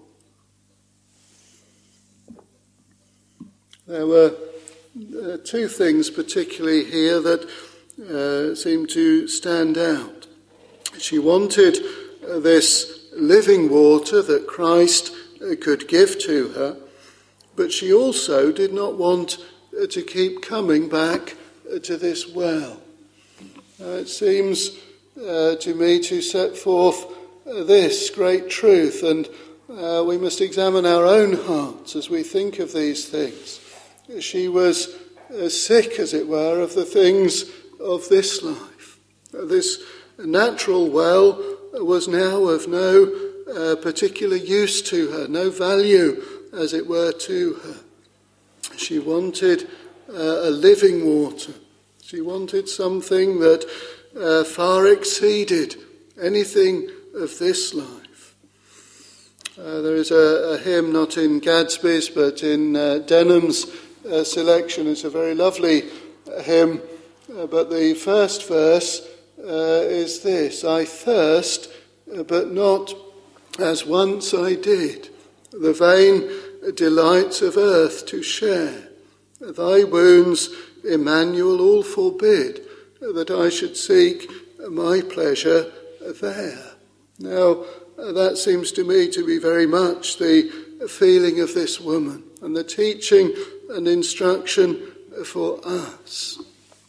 There were uh, two things particularly here that uh, seem to stand out. She wanted uh, this living water that Christ uh, could give to her, but she also did not want uh, to keep coming back uh, to this well. Uh, it seems uh, to me to set forth uh, this great truth, and uh, we must examine our own hearts as we think of these things. She was uh, sick, as it were, of the things of this life. Uh, this natural well was now of no uh, particular use to her, no value, as it were, to her. She wanted uh, a living water. She wanted something that uh, far exceeded anything of this life. Uh, there is a, a hymn, not in Gadsby's, but in uh, Denham's uh, selection. It's a very lovely uh, hymn, uh, but the first verse uh, is this: I thirst, uh, but not as once I did, the vain delights of earth to share. Thy wounds, Emmanuel, all forbid, that I should seek my pleasure there. Now, that seems to me to be very much the feeling of this woman and the teaching and instruction for us.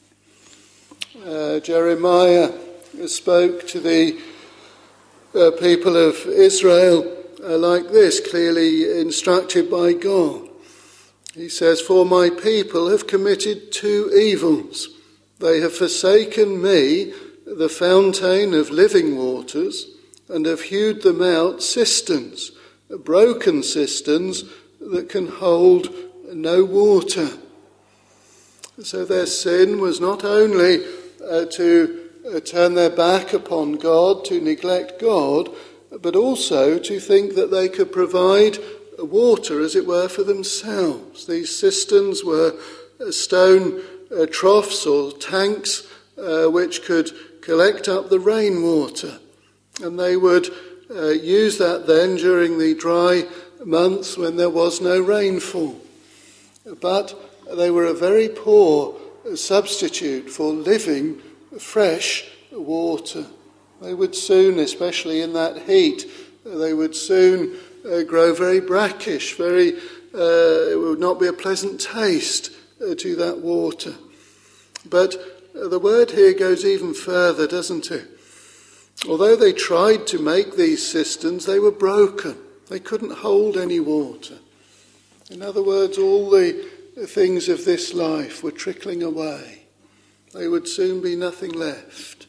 Uh, Jeremiah spoke to the uh, people of Israel uh, like this, clearly instructed by God. He says, For my people have committed two evils. They have forsaken me, the fountain of living waters, and have hewed them out cisterns, broken cisterns that can hold no water. So their sin was not only uh, to uh, turn their back upon God, to neglect God, but also to think that they could provide water, as it were, for themselves. These cisterns were uh, stone uh, troughs or tanks uh, which could collect up the rainwater, and they would uh, use that then during the dry months when there was no rainfall. But they were a very poor substitute for living, fresh water. They would soon, especially in that heat, they would soon uh, grow very brackish, very, uh, it would not be a pleasant taste uh, to that water. But uh, the word here goes even further, doesn't it? Although they tried to make these cisterns, they were broken. They couldn't hold any water. In other words, all the things of this life were trickling away. They would soon be nothing left.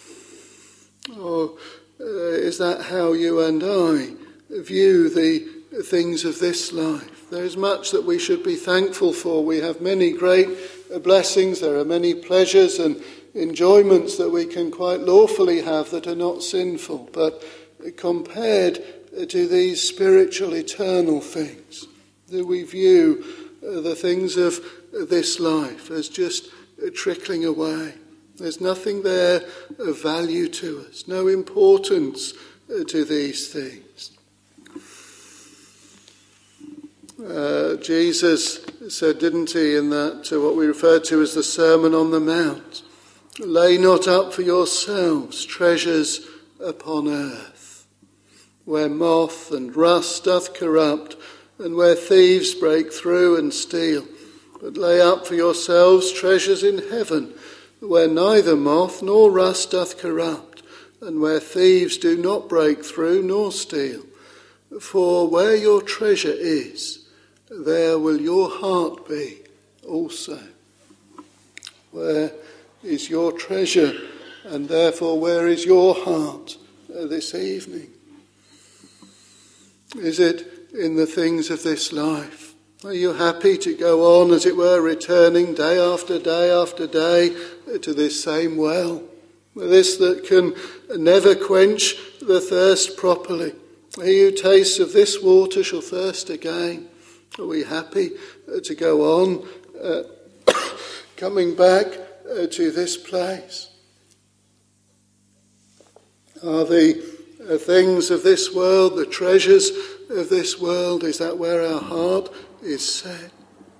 Or uh, is that how you and I view the things of this life? There is much that we should be thankful for. We have many great blessings. There are many pleasures and enjoyments that we can quite lawfully have that are not sinful. But compared to these spiritual, eternal things, do we view the things of this life as just trickling away? There's nothing there of value to us, no importance to these things. Uh, Jesus said, didn't he, in that uh, what we refer to as the Sermon on the Mount, lay not up for yourselves treasures upon earth, where moth and rust doth corrupt, and where thieves break through and steal. But lay up for yourselves treasures in heaven, where neither moth nor rust doth corrupt, and where thieves do not break through nor steal. For where your treasure is, there will your heart be also. Where is your treasure, and therefore where is your heart this evening? Is it in the things of this life? Are you happy to go on, as it were, returning day after day after day to this same well? This that can never quench the thirst properly. He who tastes of this water shall thirst again. Are we happy to go on, uh, coming back uh, to this place? Are the uh, things of this world, the treasures of this world, is that where our heart is set?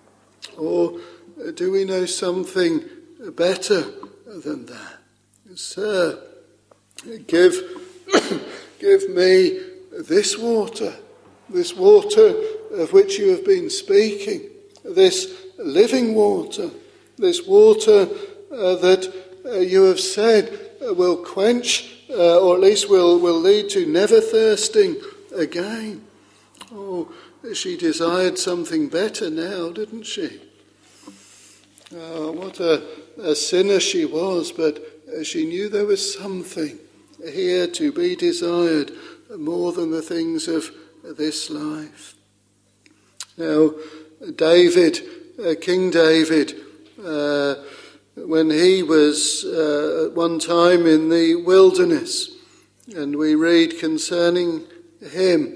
Or do we know something better than that? Sir, give, give me this water, this water of which you have been speaking, this living water, this water uh, that uh, you have said uh, will quench, uh, or at least will, will lead to never thirsting again. Oh, she desired something better now, didn't she? Oh, what a, a sinner she was, but she knew there was something here to be desired more than the things of this life. Now, David, uh, King David, uh, when he was uh, at one time in the wilderness, and we read concerning him,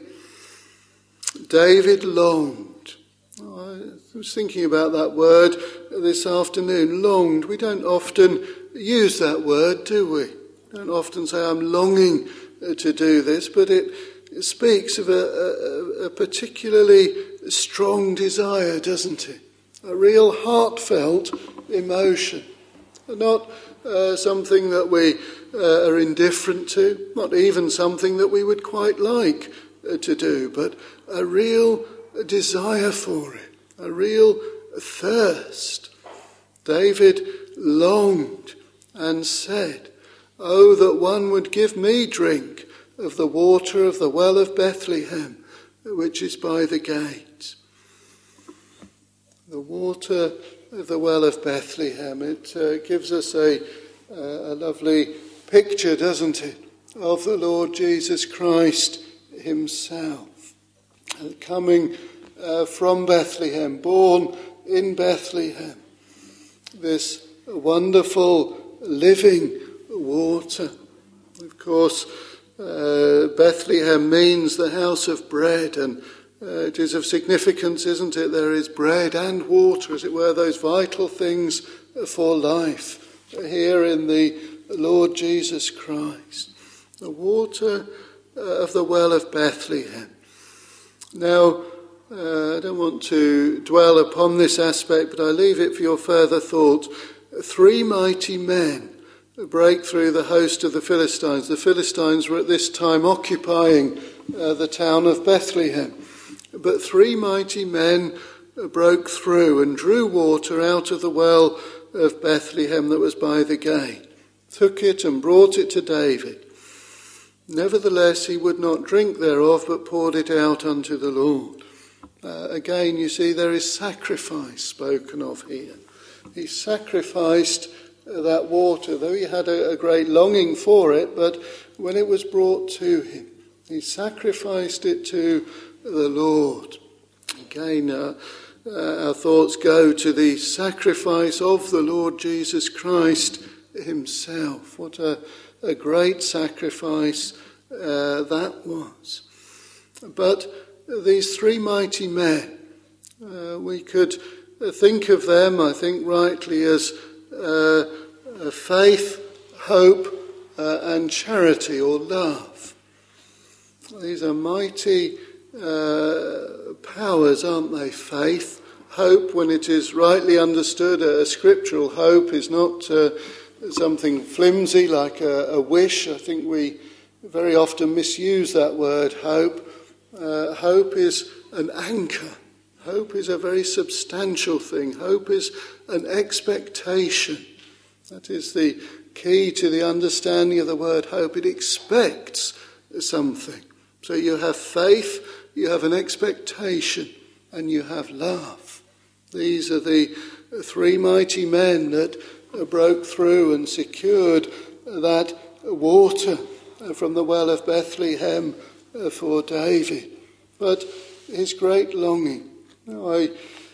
David longed. Oh, I was thinking about that word this afternoon, longed. We don't often use that word, do we? We don't often say, I'm longing to do this, but it, it speaks of a, a, a particularly strong desire, doesn't it? A real heartfelt emotion. Not uh, something that we uh, are indifferent to, not even something that we would quite like uh, to do, but a real desire for it, a real thirst. David longed and said, "Oh, that one would give me drink of the water of the well of Bethlehem, which is by the gate." The water of the well of Bethlehem, it uh, gives us a, uh, a lovely picture, doesn't it, of the Lord Jesus Christ himself. coming uh, from Bethlehem, born in Bethlehem. This wonderful living water. Of course, uh, Bethlehem means the house of bread, and uh, it is of significance, isn't it? There is bread and water, as it were, those vital things for life here in the Lord Jesus Christ. The water uh, of the well of Bethlehem. Now, uh, I don't want to dwell upon this aspect, but I leave it for your further thought. Three mighty men break through the host of the Philistines. The Philistines were at this time occupying uh, the town of Bethlehem. But three mighty men broke through and drew water out of the well of Bethlehem that was by the gate, took it and brought it to David. Nevertheless, he would not drink thereof, but poured it out unto the Lord. Uh, again, you see, there is sacrifice spoken of here. He sacrificed that water, though he had a, a great longing for it, but when it was brought to him, he sacrificed it to the Lord. Again, uh, uh, our thoughts go to the sacrifice of the Lord Jesus Christ himself. What a, a great sacrifice uh, that was. But these three mighty men, uh, we could think of them, I think rightly, as uh, faith, hope, uh, and charity or love. These are mighty uh, powers, aren't they? Faith, hope, when it is rightly understood, a, a scriptural hope is not uh, something flimsy like a, a wish. I think we very often misuse that word, hope. Uh, hope is an anchor. Hope is a very substantial thing. Hope is an expectation. That is the key to the understanding of the word hope. It expects something. So you have faith, you have an expectation, and you have love. These are the three mighty men that broke through and secured that water from the well of Bethlehem for David. But his great longing. Now, I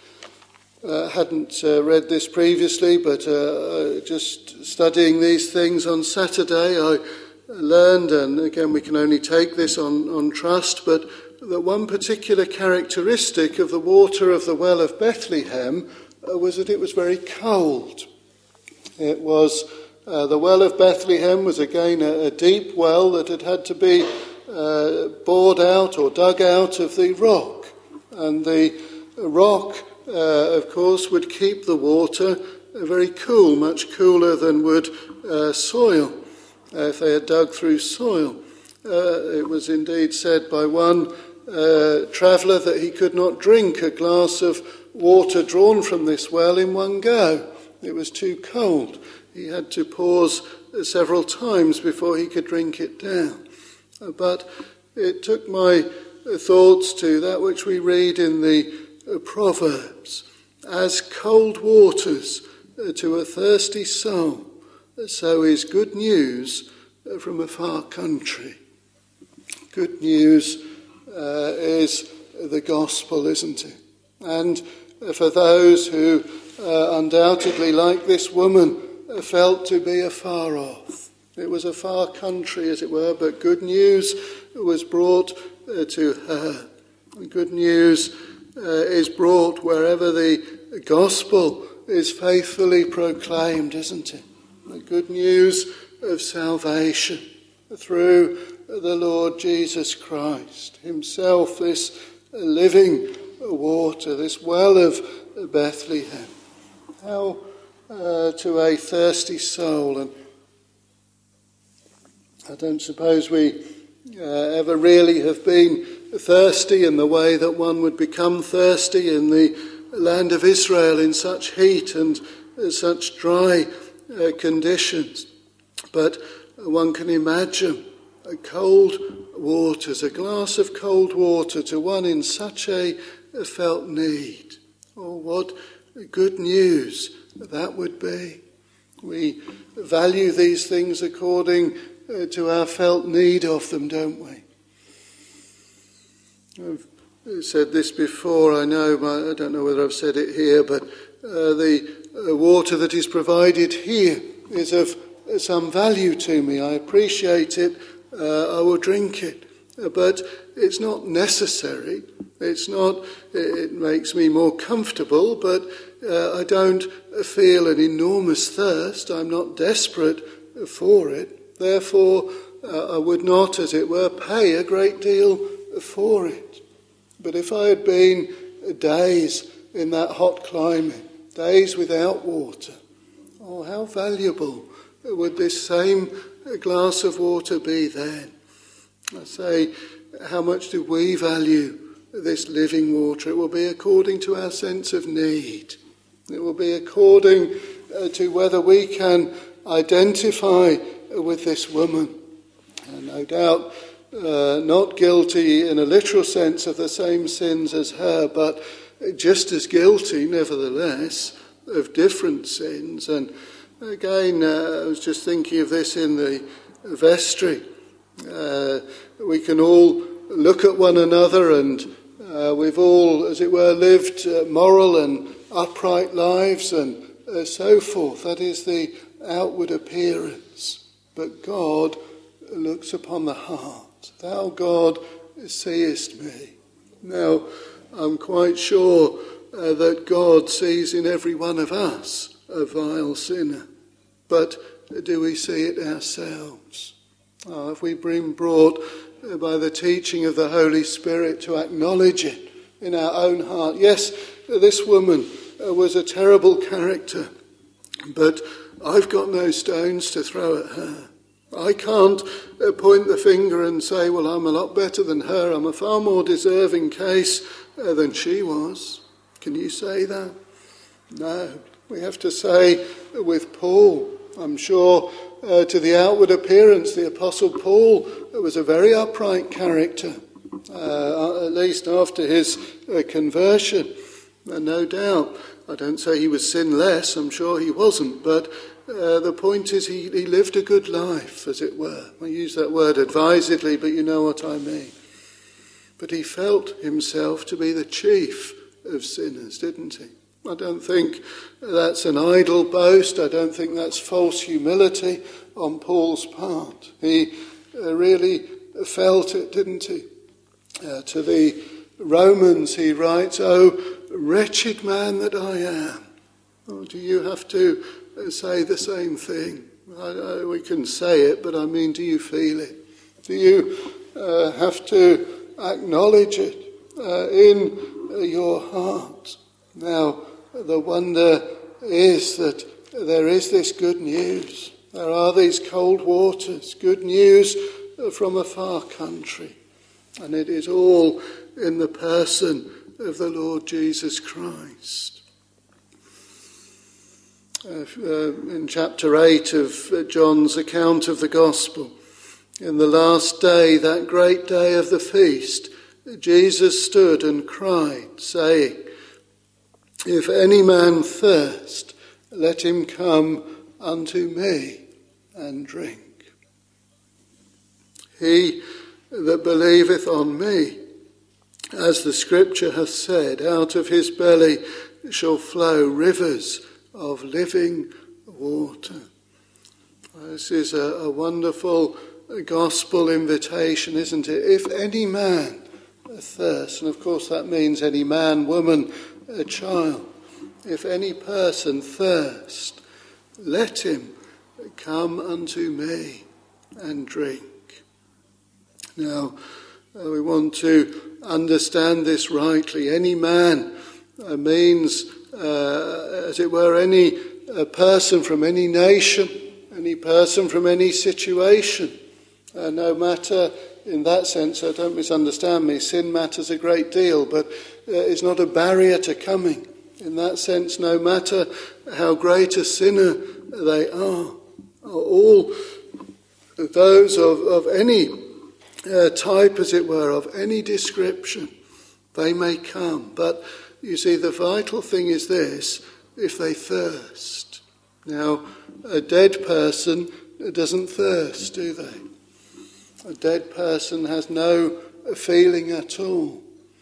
uh, hadn't uh, read this previously, but uh, just studying these things on Saturday, I learned, and again we can only take this on, on trust, but that one particular characteristic of the water of the well of Bethlehem uh, was that it was very cold. It was, uh, the well of Bethlehem was again a, a deep well that had had to be uh, bored out or dug out of the rock. And the rock, uh, of course, would keep the water very cool, much cooler than would uh, soil, uh, if they had dug through soil. Uh, it was indeed said by one uh, traveller that he could not drink a glass of water drawn from this well in one go. It was too cold. He had to pause several times before he could drink it down. Uh, but it took my thoughts to that which we read in the uh, Proverbs. As cold waters uh, to a thirsty soul, so is good news uh, from a far country. Good news uh, is the gospel, isn't it? And uh, for those who uh, undoubtedly, like this woman, uh, felt to be afar off. It was a far country, as it were, but good news was brought uh, to her. And good news uh, is brought wherever the gospel is faithfully proclaimed, isn't it? The good news of salvation through the Lord Jesus Christ himself, this living water, this well of Bethlehem. How uh, to a thirsty soul, and I don't suppose we uh, ever really have been thirsty in the way that one would become thirsty in the land of Israel in such heat and uh, such dry uh, conditions. But one can imagine a cold waters, a glass of cold water to one in such a felt need. Oh, what good news that would be. We value these things according to our felt need of them, don't we? I've said this before, I know, I don't know whether I've said it here, but uh, the uh, water that is provided here is of some value to me. I appreciate it, uh, I will drink it. But it's not necessary. It's not, it makes me more comfortable, but uh, I don't feel an enormous thirst. I'm not desperate for it. Therefore, uh, I would not, as it were, pay a great deal for it. But if I had been days in that hot climate, days without water, oh, how valuable would this same glass of water be then? I say, how much do we value this living water? It will be according to our sense of need. It will be according uh, to whether we can identify with this woman. And no doubt uh, not guilty in a literal sense of the same sins as her, but just as guilty, nevertheless, of different sins. And again, uh, I was just thinking of this in the vestry. Uh, we can all look at one another, and uh, we've all, as it were, lived uh, moral and upright lives and uh, so forth. That is the outward appearance. But God looks upon the heart. Thou, God, seest me. Now, I'm quite sure uh, that God sees in every one of us a vile sinner. But do we see it ourselves? Oh, have we been brought uh, by the teaching of the Holy Spirit to acknowledge it in our own heart? Yes, this woman uh, was a terrible character, but I've got no stones to throw at her. I can't uh, point the finger and say, well, I'm a lot better than her. I'm a far more deserving case uh, than she was. Can you say that? No. We have to say with Paul, I'm sure uh, to the outward appearance, the Apostle Paul was a very upright character, uh, at least after his uh, conversion. And no doubt, I don't say he was sinless, I'm sure he wasn't, but uh, the point is he, he lived a good life, as it were. I use that word advisedly, but you know what I mean. But he felt himself to be the chief of sinners, didn't he? I don't think that's an idle boast. I don't think that's false humility on Paul's part. He uh, really felt it, didn't he? Uh, to the Romans he writes, "Oh, wretched man that I am." Oh, do you have to uh, say the same thing? I, I, we can say it, but I mean, do you feel it? Do you uh, have to acknowledge it uh, in uh, your heart? Now, the wonder is that there is this good news. There are these cold waters, good news from a far country. And it is all in the person of the Lord Jesus Christ. Uh, uh, in chapter eight of John's account of the Gospel, in the last day, that great day of the feast, Jesus stood and cried, saying, "If any man thirst, let him come unto me and drink. He that believeth on me, as the Scripture hath said, out of his belly shall flow rivers of living water." This is a, a wonderful gospel invitation, isn't it? If any man thirst, and of course that means any man, woman, a child, if any person thirst, let him come unto me and drink. Now, uh, we want to understand this rightly. Any man uh, means, uh, as it were, any uh, person from any nation, any person from any situation. Uh, no matter, in that sense, uh, don't misunderstand me, sin matters a great deal, but uh, it's not a barrier to coming. In that sense, no matter how great a sinner they are, all those of, of any uh, type, as it were, of any description, they may come. But you see, the vital thing is this: if they thirst. Now, a dead person doesn't thirst, do they? A dead person has no feeling at all.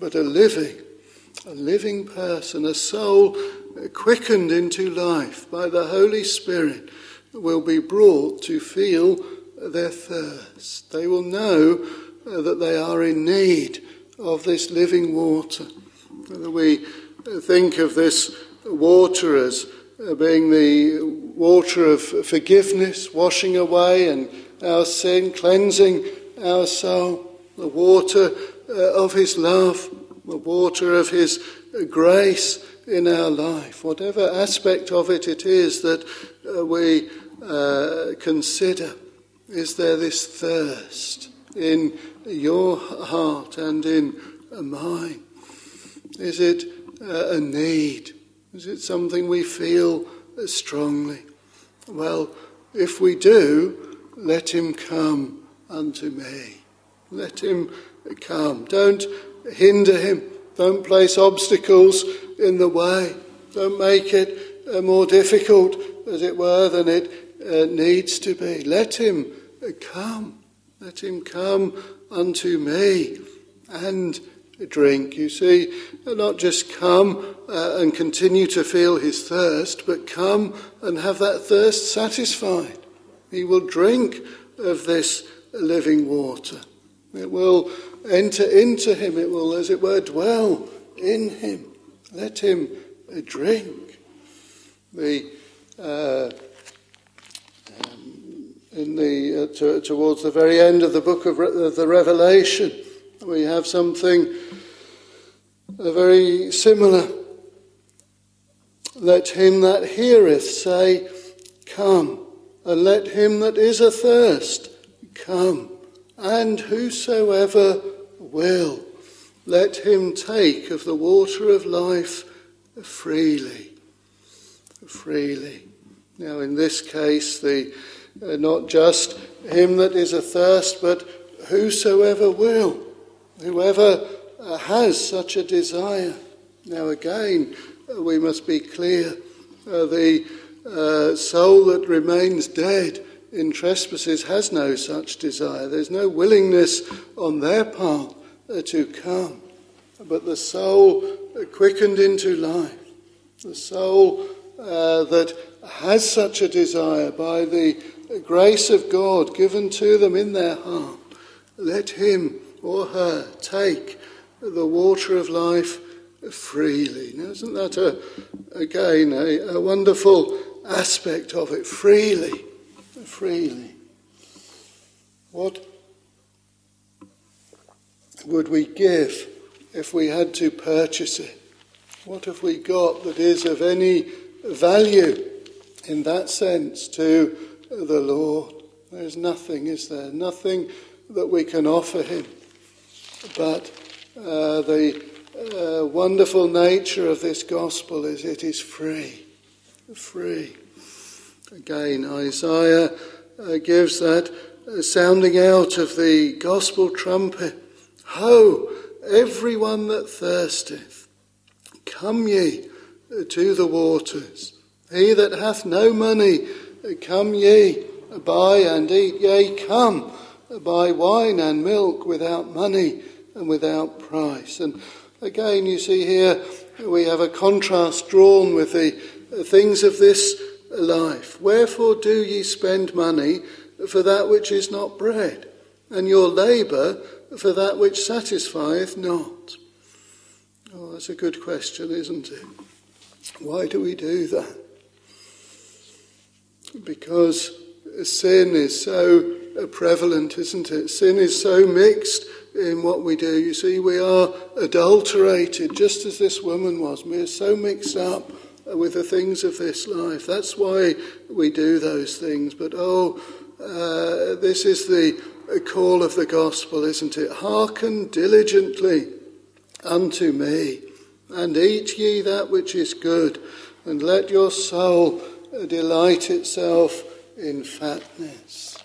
but a living, a living person, a soul quickened into life by the Holy Spirit, will be brought to feel their thirst. They will know that they are in need of this living water. We think of this water as being the water of forgiveness, washing away and our sin, cleansing our soul, the water of his love, the water of his grace in our life. Whatever aspect of it it is that we uh, consider, is there this thirst in your heart and in mine? Is it uh, a need? Is it something we feel strongly? Well, if we do, let him come unto me. Let him come. Don't hinder him. Don't place obstacles in the way. Don't make it uh, more difficult, as it were, than it uh, needs to be. Let him uh, come. Let him come unto me and drink. You see, not just come uh, and continue to feel his thirst, but come and have that thirst satisfied. He will drink of this living water. It will enter into him. It will, as it were, dwell in him. Let him uh, drink. The uh, um, in the uh, to, towards the very end of the book of, Re- of the Revelation, we have something uh, very similar. Let him that heareth say, come, and let him that is athirst come, and whosoever will, let him take of the water of life freely. Freely. Now in this case, the uh, not just him that is athirst, but whosoever will, whoever uh, has such a desire. Now again, uh, we must be clear, uh, the uh, soul that remains dead in trespasses has no such desire. There's no willingness on their part uh, to come. But the soul uh, quickened into life, the soul uh, that has such a desire by the grace of God given to them in their heart, let him or her take the water of life freely. Now, isn't that, a, again, a, a wonderful aspect of it? Freely. Freely. What would we give if we had to purchase it? What have we got that is of any value in that sense to the Lord? There's nothing, is there? Nothing that we can offer him. But uh, the uh, wonderful nature of this gospel is it is free. Free. Again, Isaiah uh, gives that uh, sounding out of the gospel trumpet. Ho, everyone that thirsteth, come ye to the waters. He that hath no money, come ye, buy and eat. Yea, come, buy wine and milk without money and without price. And again, you see here, we have a contrast drawn with the things of this life. Wherefore do ye spend money for that which is not bread, and your labour for that which satisfieth not? Oh, that's a good question, isn't it? Why do we do that? Because sin is so prevalent, isn't it? Sin is so mixed in what we do. You see, we are adulterated, just as this woman was. We are so mixed up with the things of this life. That's why we do those things. But oh, uh, this is the call of the gospel, isn't it? Hearken diligently unto me, and eat ye that which is good, and let your soul delight itself in fatness.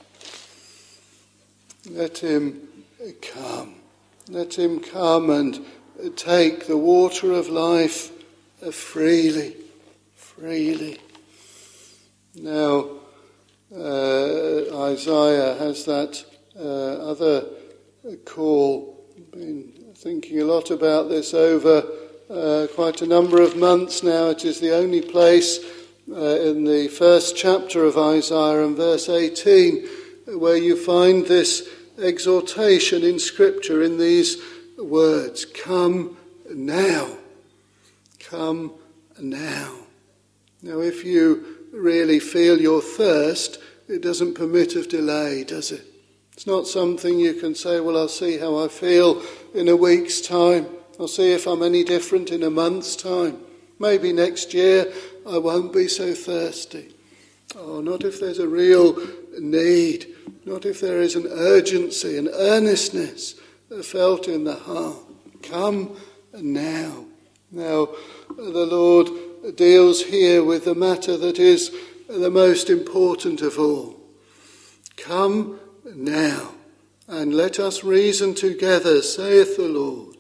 Let him come. Let him come and take the water of life freely. Freely. Now, uh, Isaiah has that uh, other call in thinking a lot about this over uh, quite a number of months now. It is the only place uh, in the first chapter of Isaiah and verse eighteen where you find this exhortation in Scripture in these words, come now, come now. Now, if you really feel your thirst, it doesn't permit of delay, does it? It's not something you can say, well, I'll see how I feel in a week's time. I'll see if I'm any different in a month's time. Maybe next year I won't be so thirsty. Oh, not if there's a real need. Not if there is an urgency, an earnestness felt in the heart. Come now. Now, the Lord deals here with the matter that is the most important of all. Come now, and let us reason together, saith the Lord.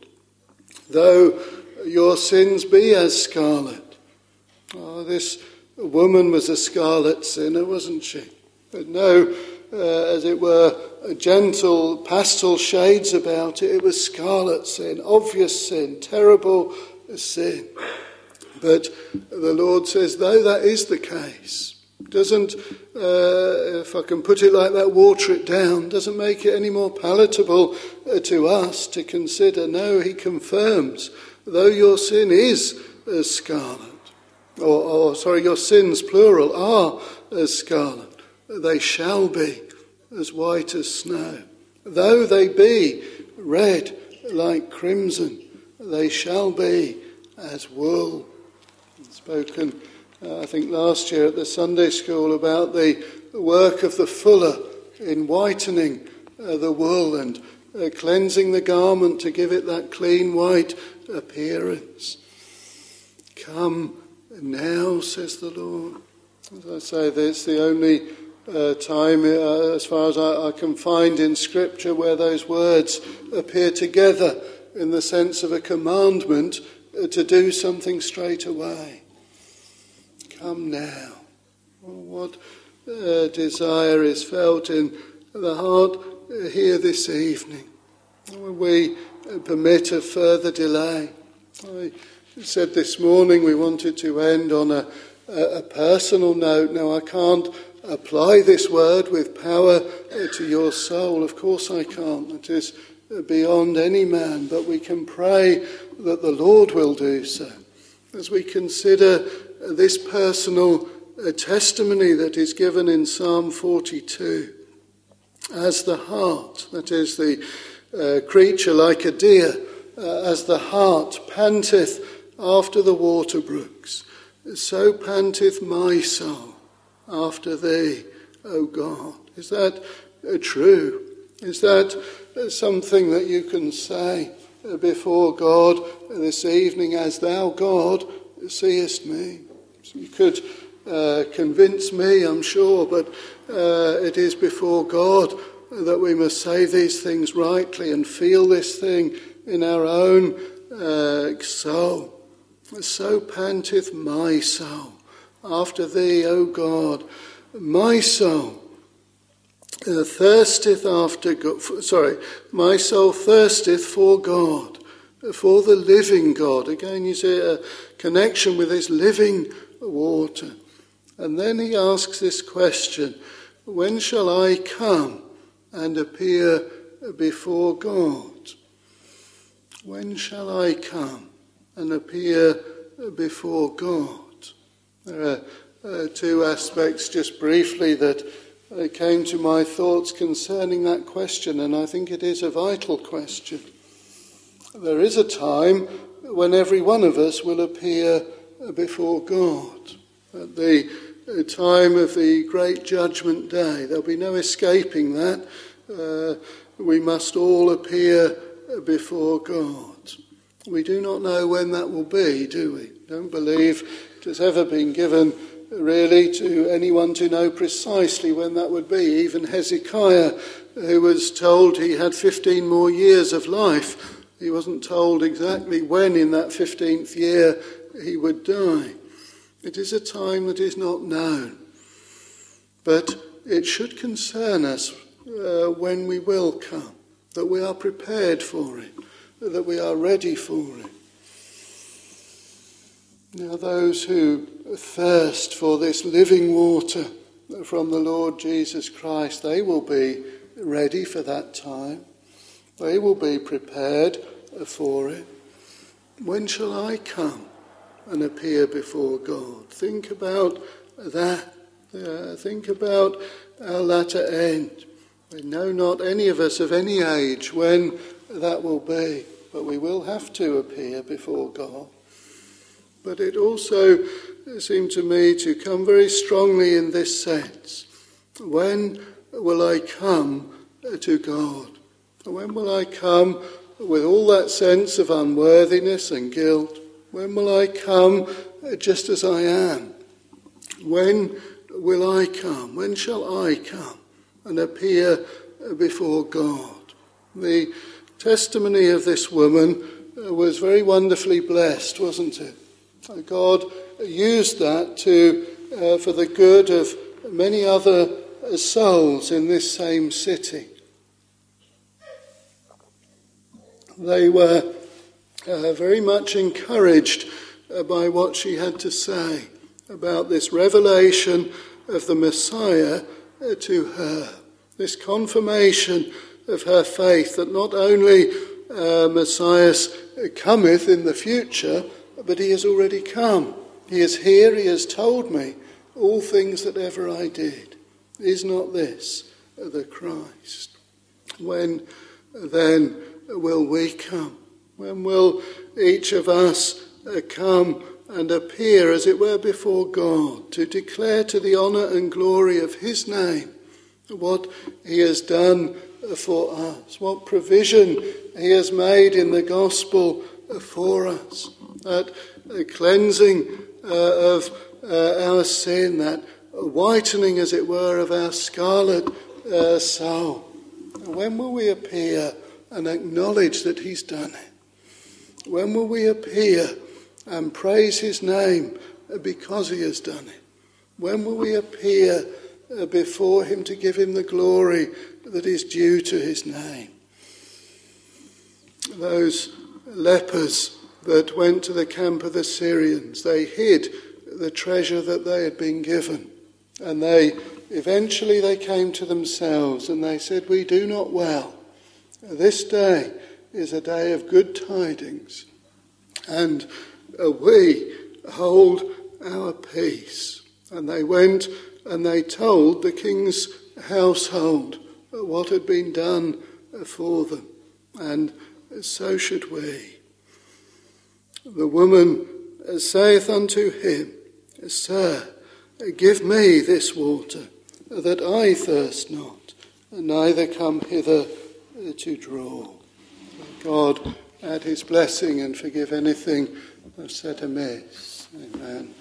Though your sins be as scarlet. Oh, this woman was a scarlet sinner, wasn't she? But no, uh, as it were, gentle pastel shades about it. It was scarlet sin, obvious sin, terrible sin. But the Lord says, though that is the case, doesn't, uh, if I can put it like that, water it down, doesn't make it any more palatable uh, to us to consider. No, he confirms, though your sin is as scarlet, or, or sorry, your sins, plural, are as scarlet, they shall be as white as snow. Though they be red like crimson, they shall be as wool. Spoken Uh, I think last year at the Sunday school about the work of the fuller in whitening uh, the wool and uh, cleansing the garment to give it that clean white appearance. Come now, says the Lord. As I say, that's the only uh, time, uh, as far as I, I can find in Scripture, where those words appear together in the sense of a commandment uh, to do something straight away. Come now. What uh, desire is felt in the heart uh, here this evening. When we uh, permit a further delay. I said this morning we wanted to end on a, a, a personal note. Now, I can't apply this word with power uh, to your soul. Of course I can't. It is uh, beyond any man. But we can pray that the Lord will do so. As we consider this personal uh, testimony that is given in Psalm forty-two, as the hart, that is the uh, creature like a deer, uh, as the hart panteth after the water brooks, so panteth my soul after thee, O God. Is that uh, true? Is that uh, something that you can say uh, before God this evening, as thou, God, seest me? So you could uh, convince me, I'm sure, but uh, it is before God that we must say these things rightly and feel this thing in our own uh, soul. So panteth my soul after thee, O God. My soul uh, thirsteth after God. Sorry, my soul thirsteth for God, for the living God. Again, you see a connection with this living water. And then he asks this question, when shall I come and appear before God? When shall I come and appear before God? There are uh, two aspects just briefly that uh, came to my thoughts concerning that question, and I think it is a vital question. There is a time when every one of us will appear before God. At the time of the great judgment day, there'll be no escaping that. Uh, we must all appear before God. We do not know when that will be, do we? Don't believe it has ever been given really to anyone to know precisely when that would be. Even Hezekiah, who was told he had fifteen more years of life, he wasn't told exactly when in that fifteenth year he would die. It is a time that is not known. But it should concern us uh, when we will come, that we are prepared for it, that we are ready for it. Now those who thirst for this living water from the Lord Jesus Christ, they will be ready for that time. They will be prepared for it. When shall I come and appear before God? Think about that. Uh, think about our latter end. We know not any of us of any age when that will be, but we will have to appear before God. But it also seemed to me to come very strongly in this sense. When will I come to God? When will I come with all that sense of unworthiness and guilt? When will I come just as I am? When will I come? When shall I come and appear before God? The testimony of this woman was very wonderfully blessed, wasn't it? God used that to uh, for the good of many other souls in this same city. They were uh, very much encouraged uh, by what she had to say about this revelation of the Messiah uh, to her, this confirmation of her faith that not only uh, Messiah cometh in the future, but he has already come. He is here, he has told me all things that ever I did. Is not this the Christ? When then will we come? When will each of us come and appear, as it were, before God, to declare to the honour and glory of his name what he has done for us, what provision he has made in the gospel for us, that cleansing uh, of uh, our sin, that whitening, as it were, of our scarlet uh, soul. When will we appear and acknowledge that he's done it? When will we appear and praise his name because he has done it? When will we appear before him to give him the glory that is due to his name? Those lepers that went to the camp of the Syrians, they hid the treasure that they had been given, and they eventually they came to themselves and they said, "We do not well. This day is a day of good tidings, and we hold our peace." And they went and they told the king's household what had been done for them, and so should we. The woman saith unto him, "Sir, give me this water, that I thirst not, neither come hither to draw." God add his blessing and forgive anything I've said amiss. Amen.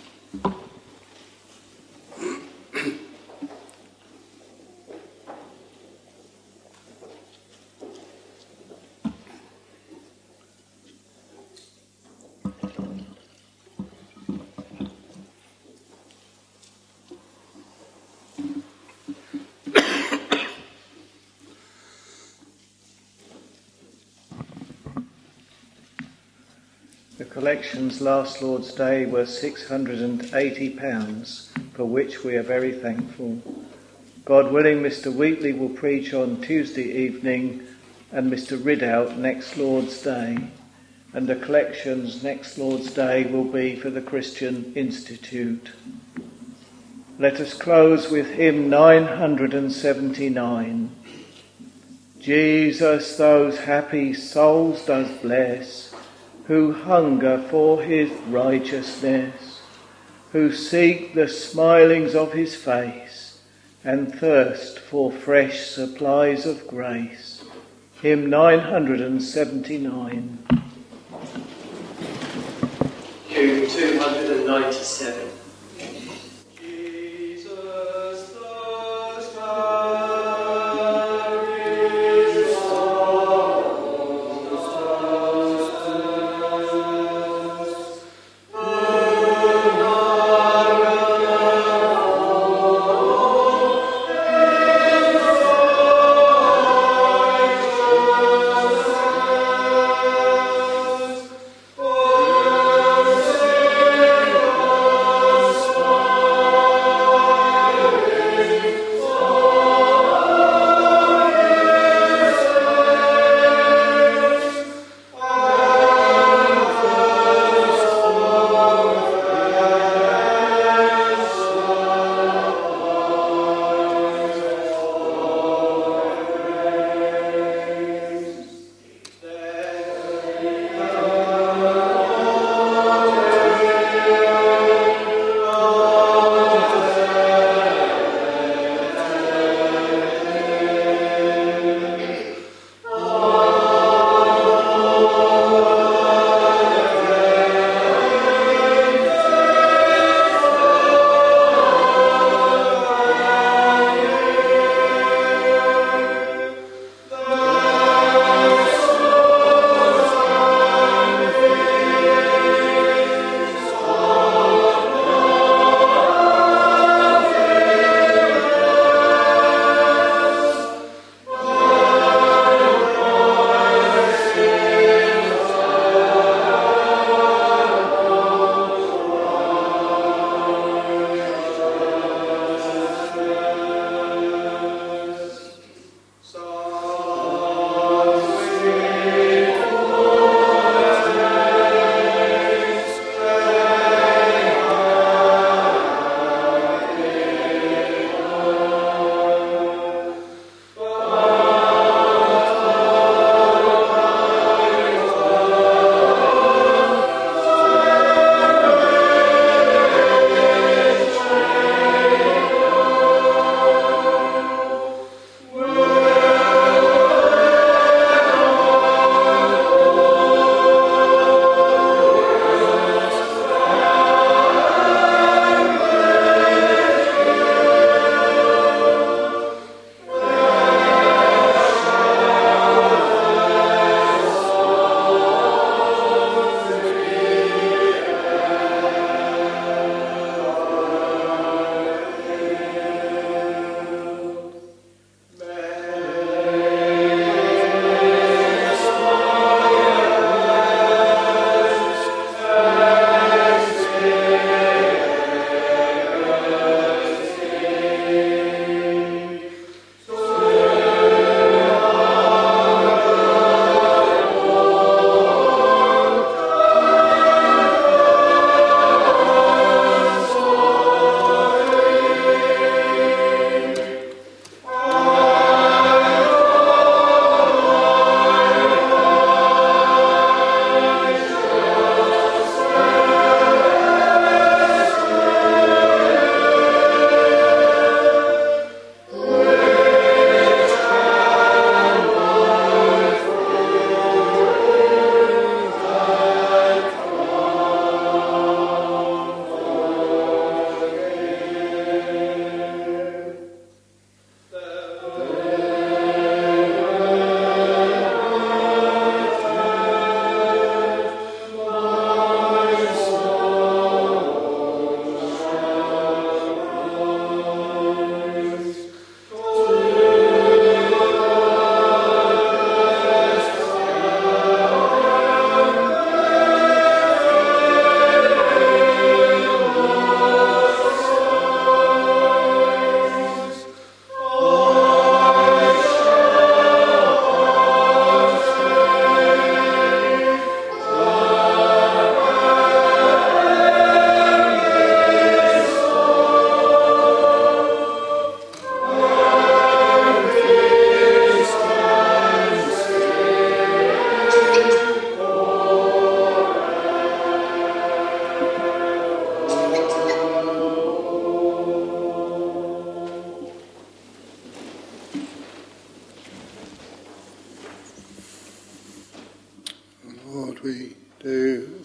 The collections last Lord's Day were six hundred eighty pounds, for which we are very thankful. God willing, Mister Wheatley will preach on Tuesday evening and Mister Ridout next Lord's Day. And the collections next Lord's Day will be for the Christian Institute. Let us close with hymn nine hundred seventy-nine. Jesus those happy souls does bless, who hunger for his righteousness, who seek the smilings of his face, and thirst for fresh supplies of grace. Hymn nine hundred seventy-nine. Hymn two hundred ninety-seven.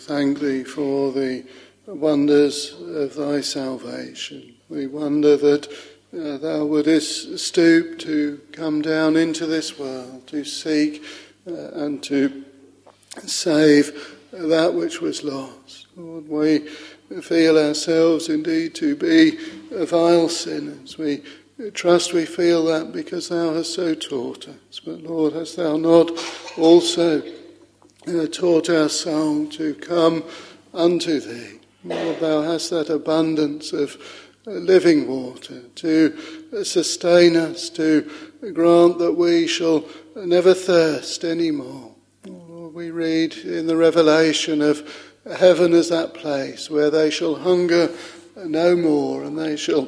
thank thee for the wonders of thy salvation. We wonder that uh, thou wouldest stoop to come down into this world, to seek uh, and to save that which was lost. Lord, we feel ourselves indeed to be vile sinners. We trust we feel that because thou hast so taught us. But Lord, hast thou not also uh, taught our soul to come unto thee? Lord, thou hast that abundance of uh, living water to uh, sustain us, to grant that we shall never thirst any more. Lord, we read in the Revelation of heaven as that place where they shall hunger no more, and they shall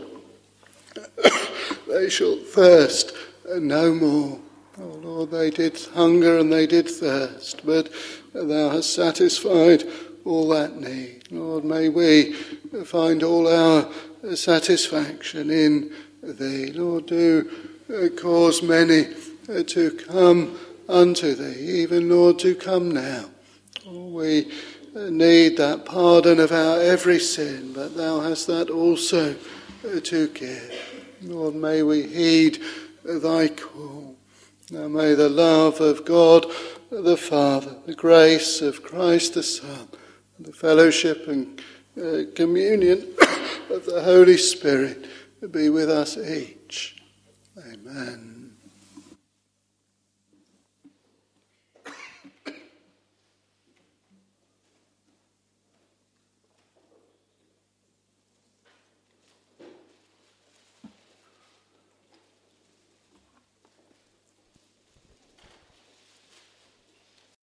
they shall thirst no more. Oh Lord, they did hunger and they did thirst, but thou hast satisfied all that need. Lord, may we find all our satisfaction in thee. Lord, do cause many to come unto thee, even, Lord, to come now. Oh, we need that pardon of our every sin, but thou hast that also to give. Lord, may we heed thy call. Now may the love of God the Father, the grace of Christ the Son, the fellowship and uh, communion of the Holy Spirit be with us each. Amen.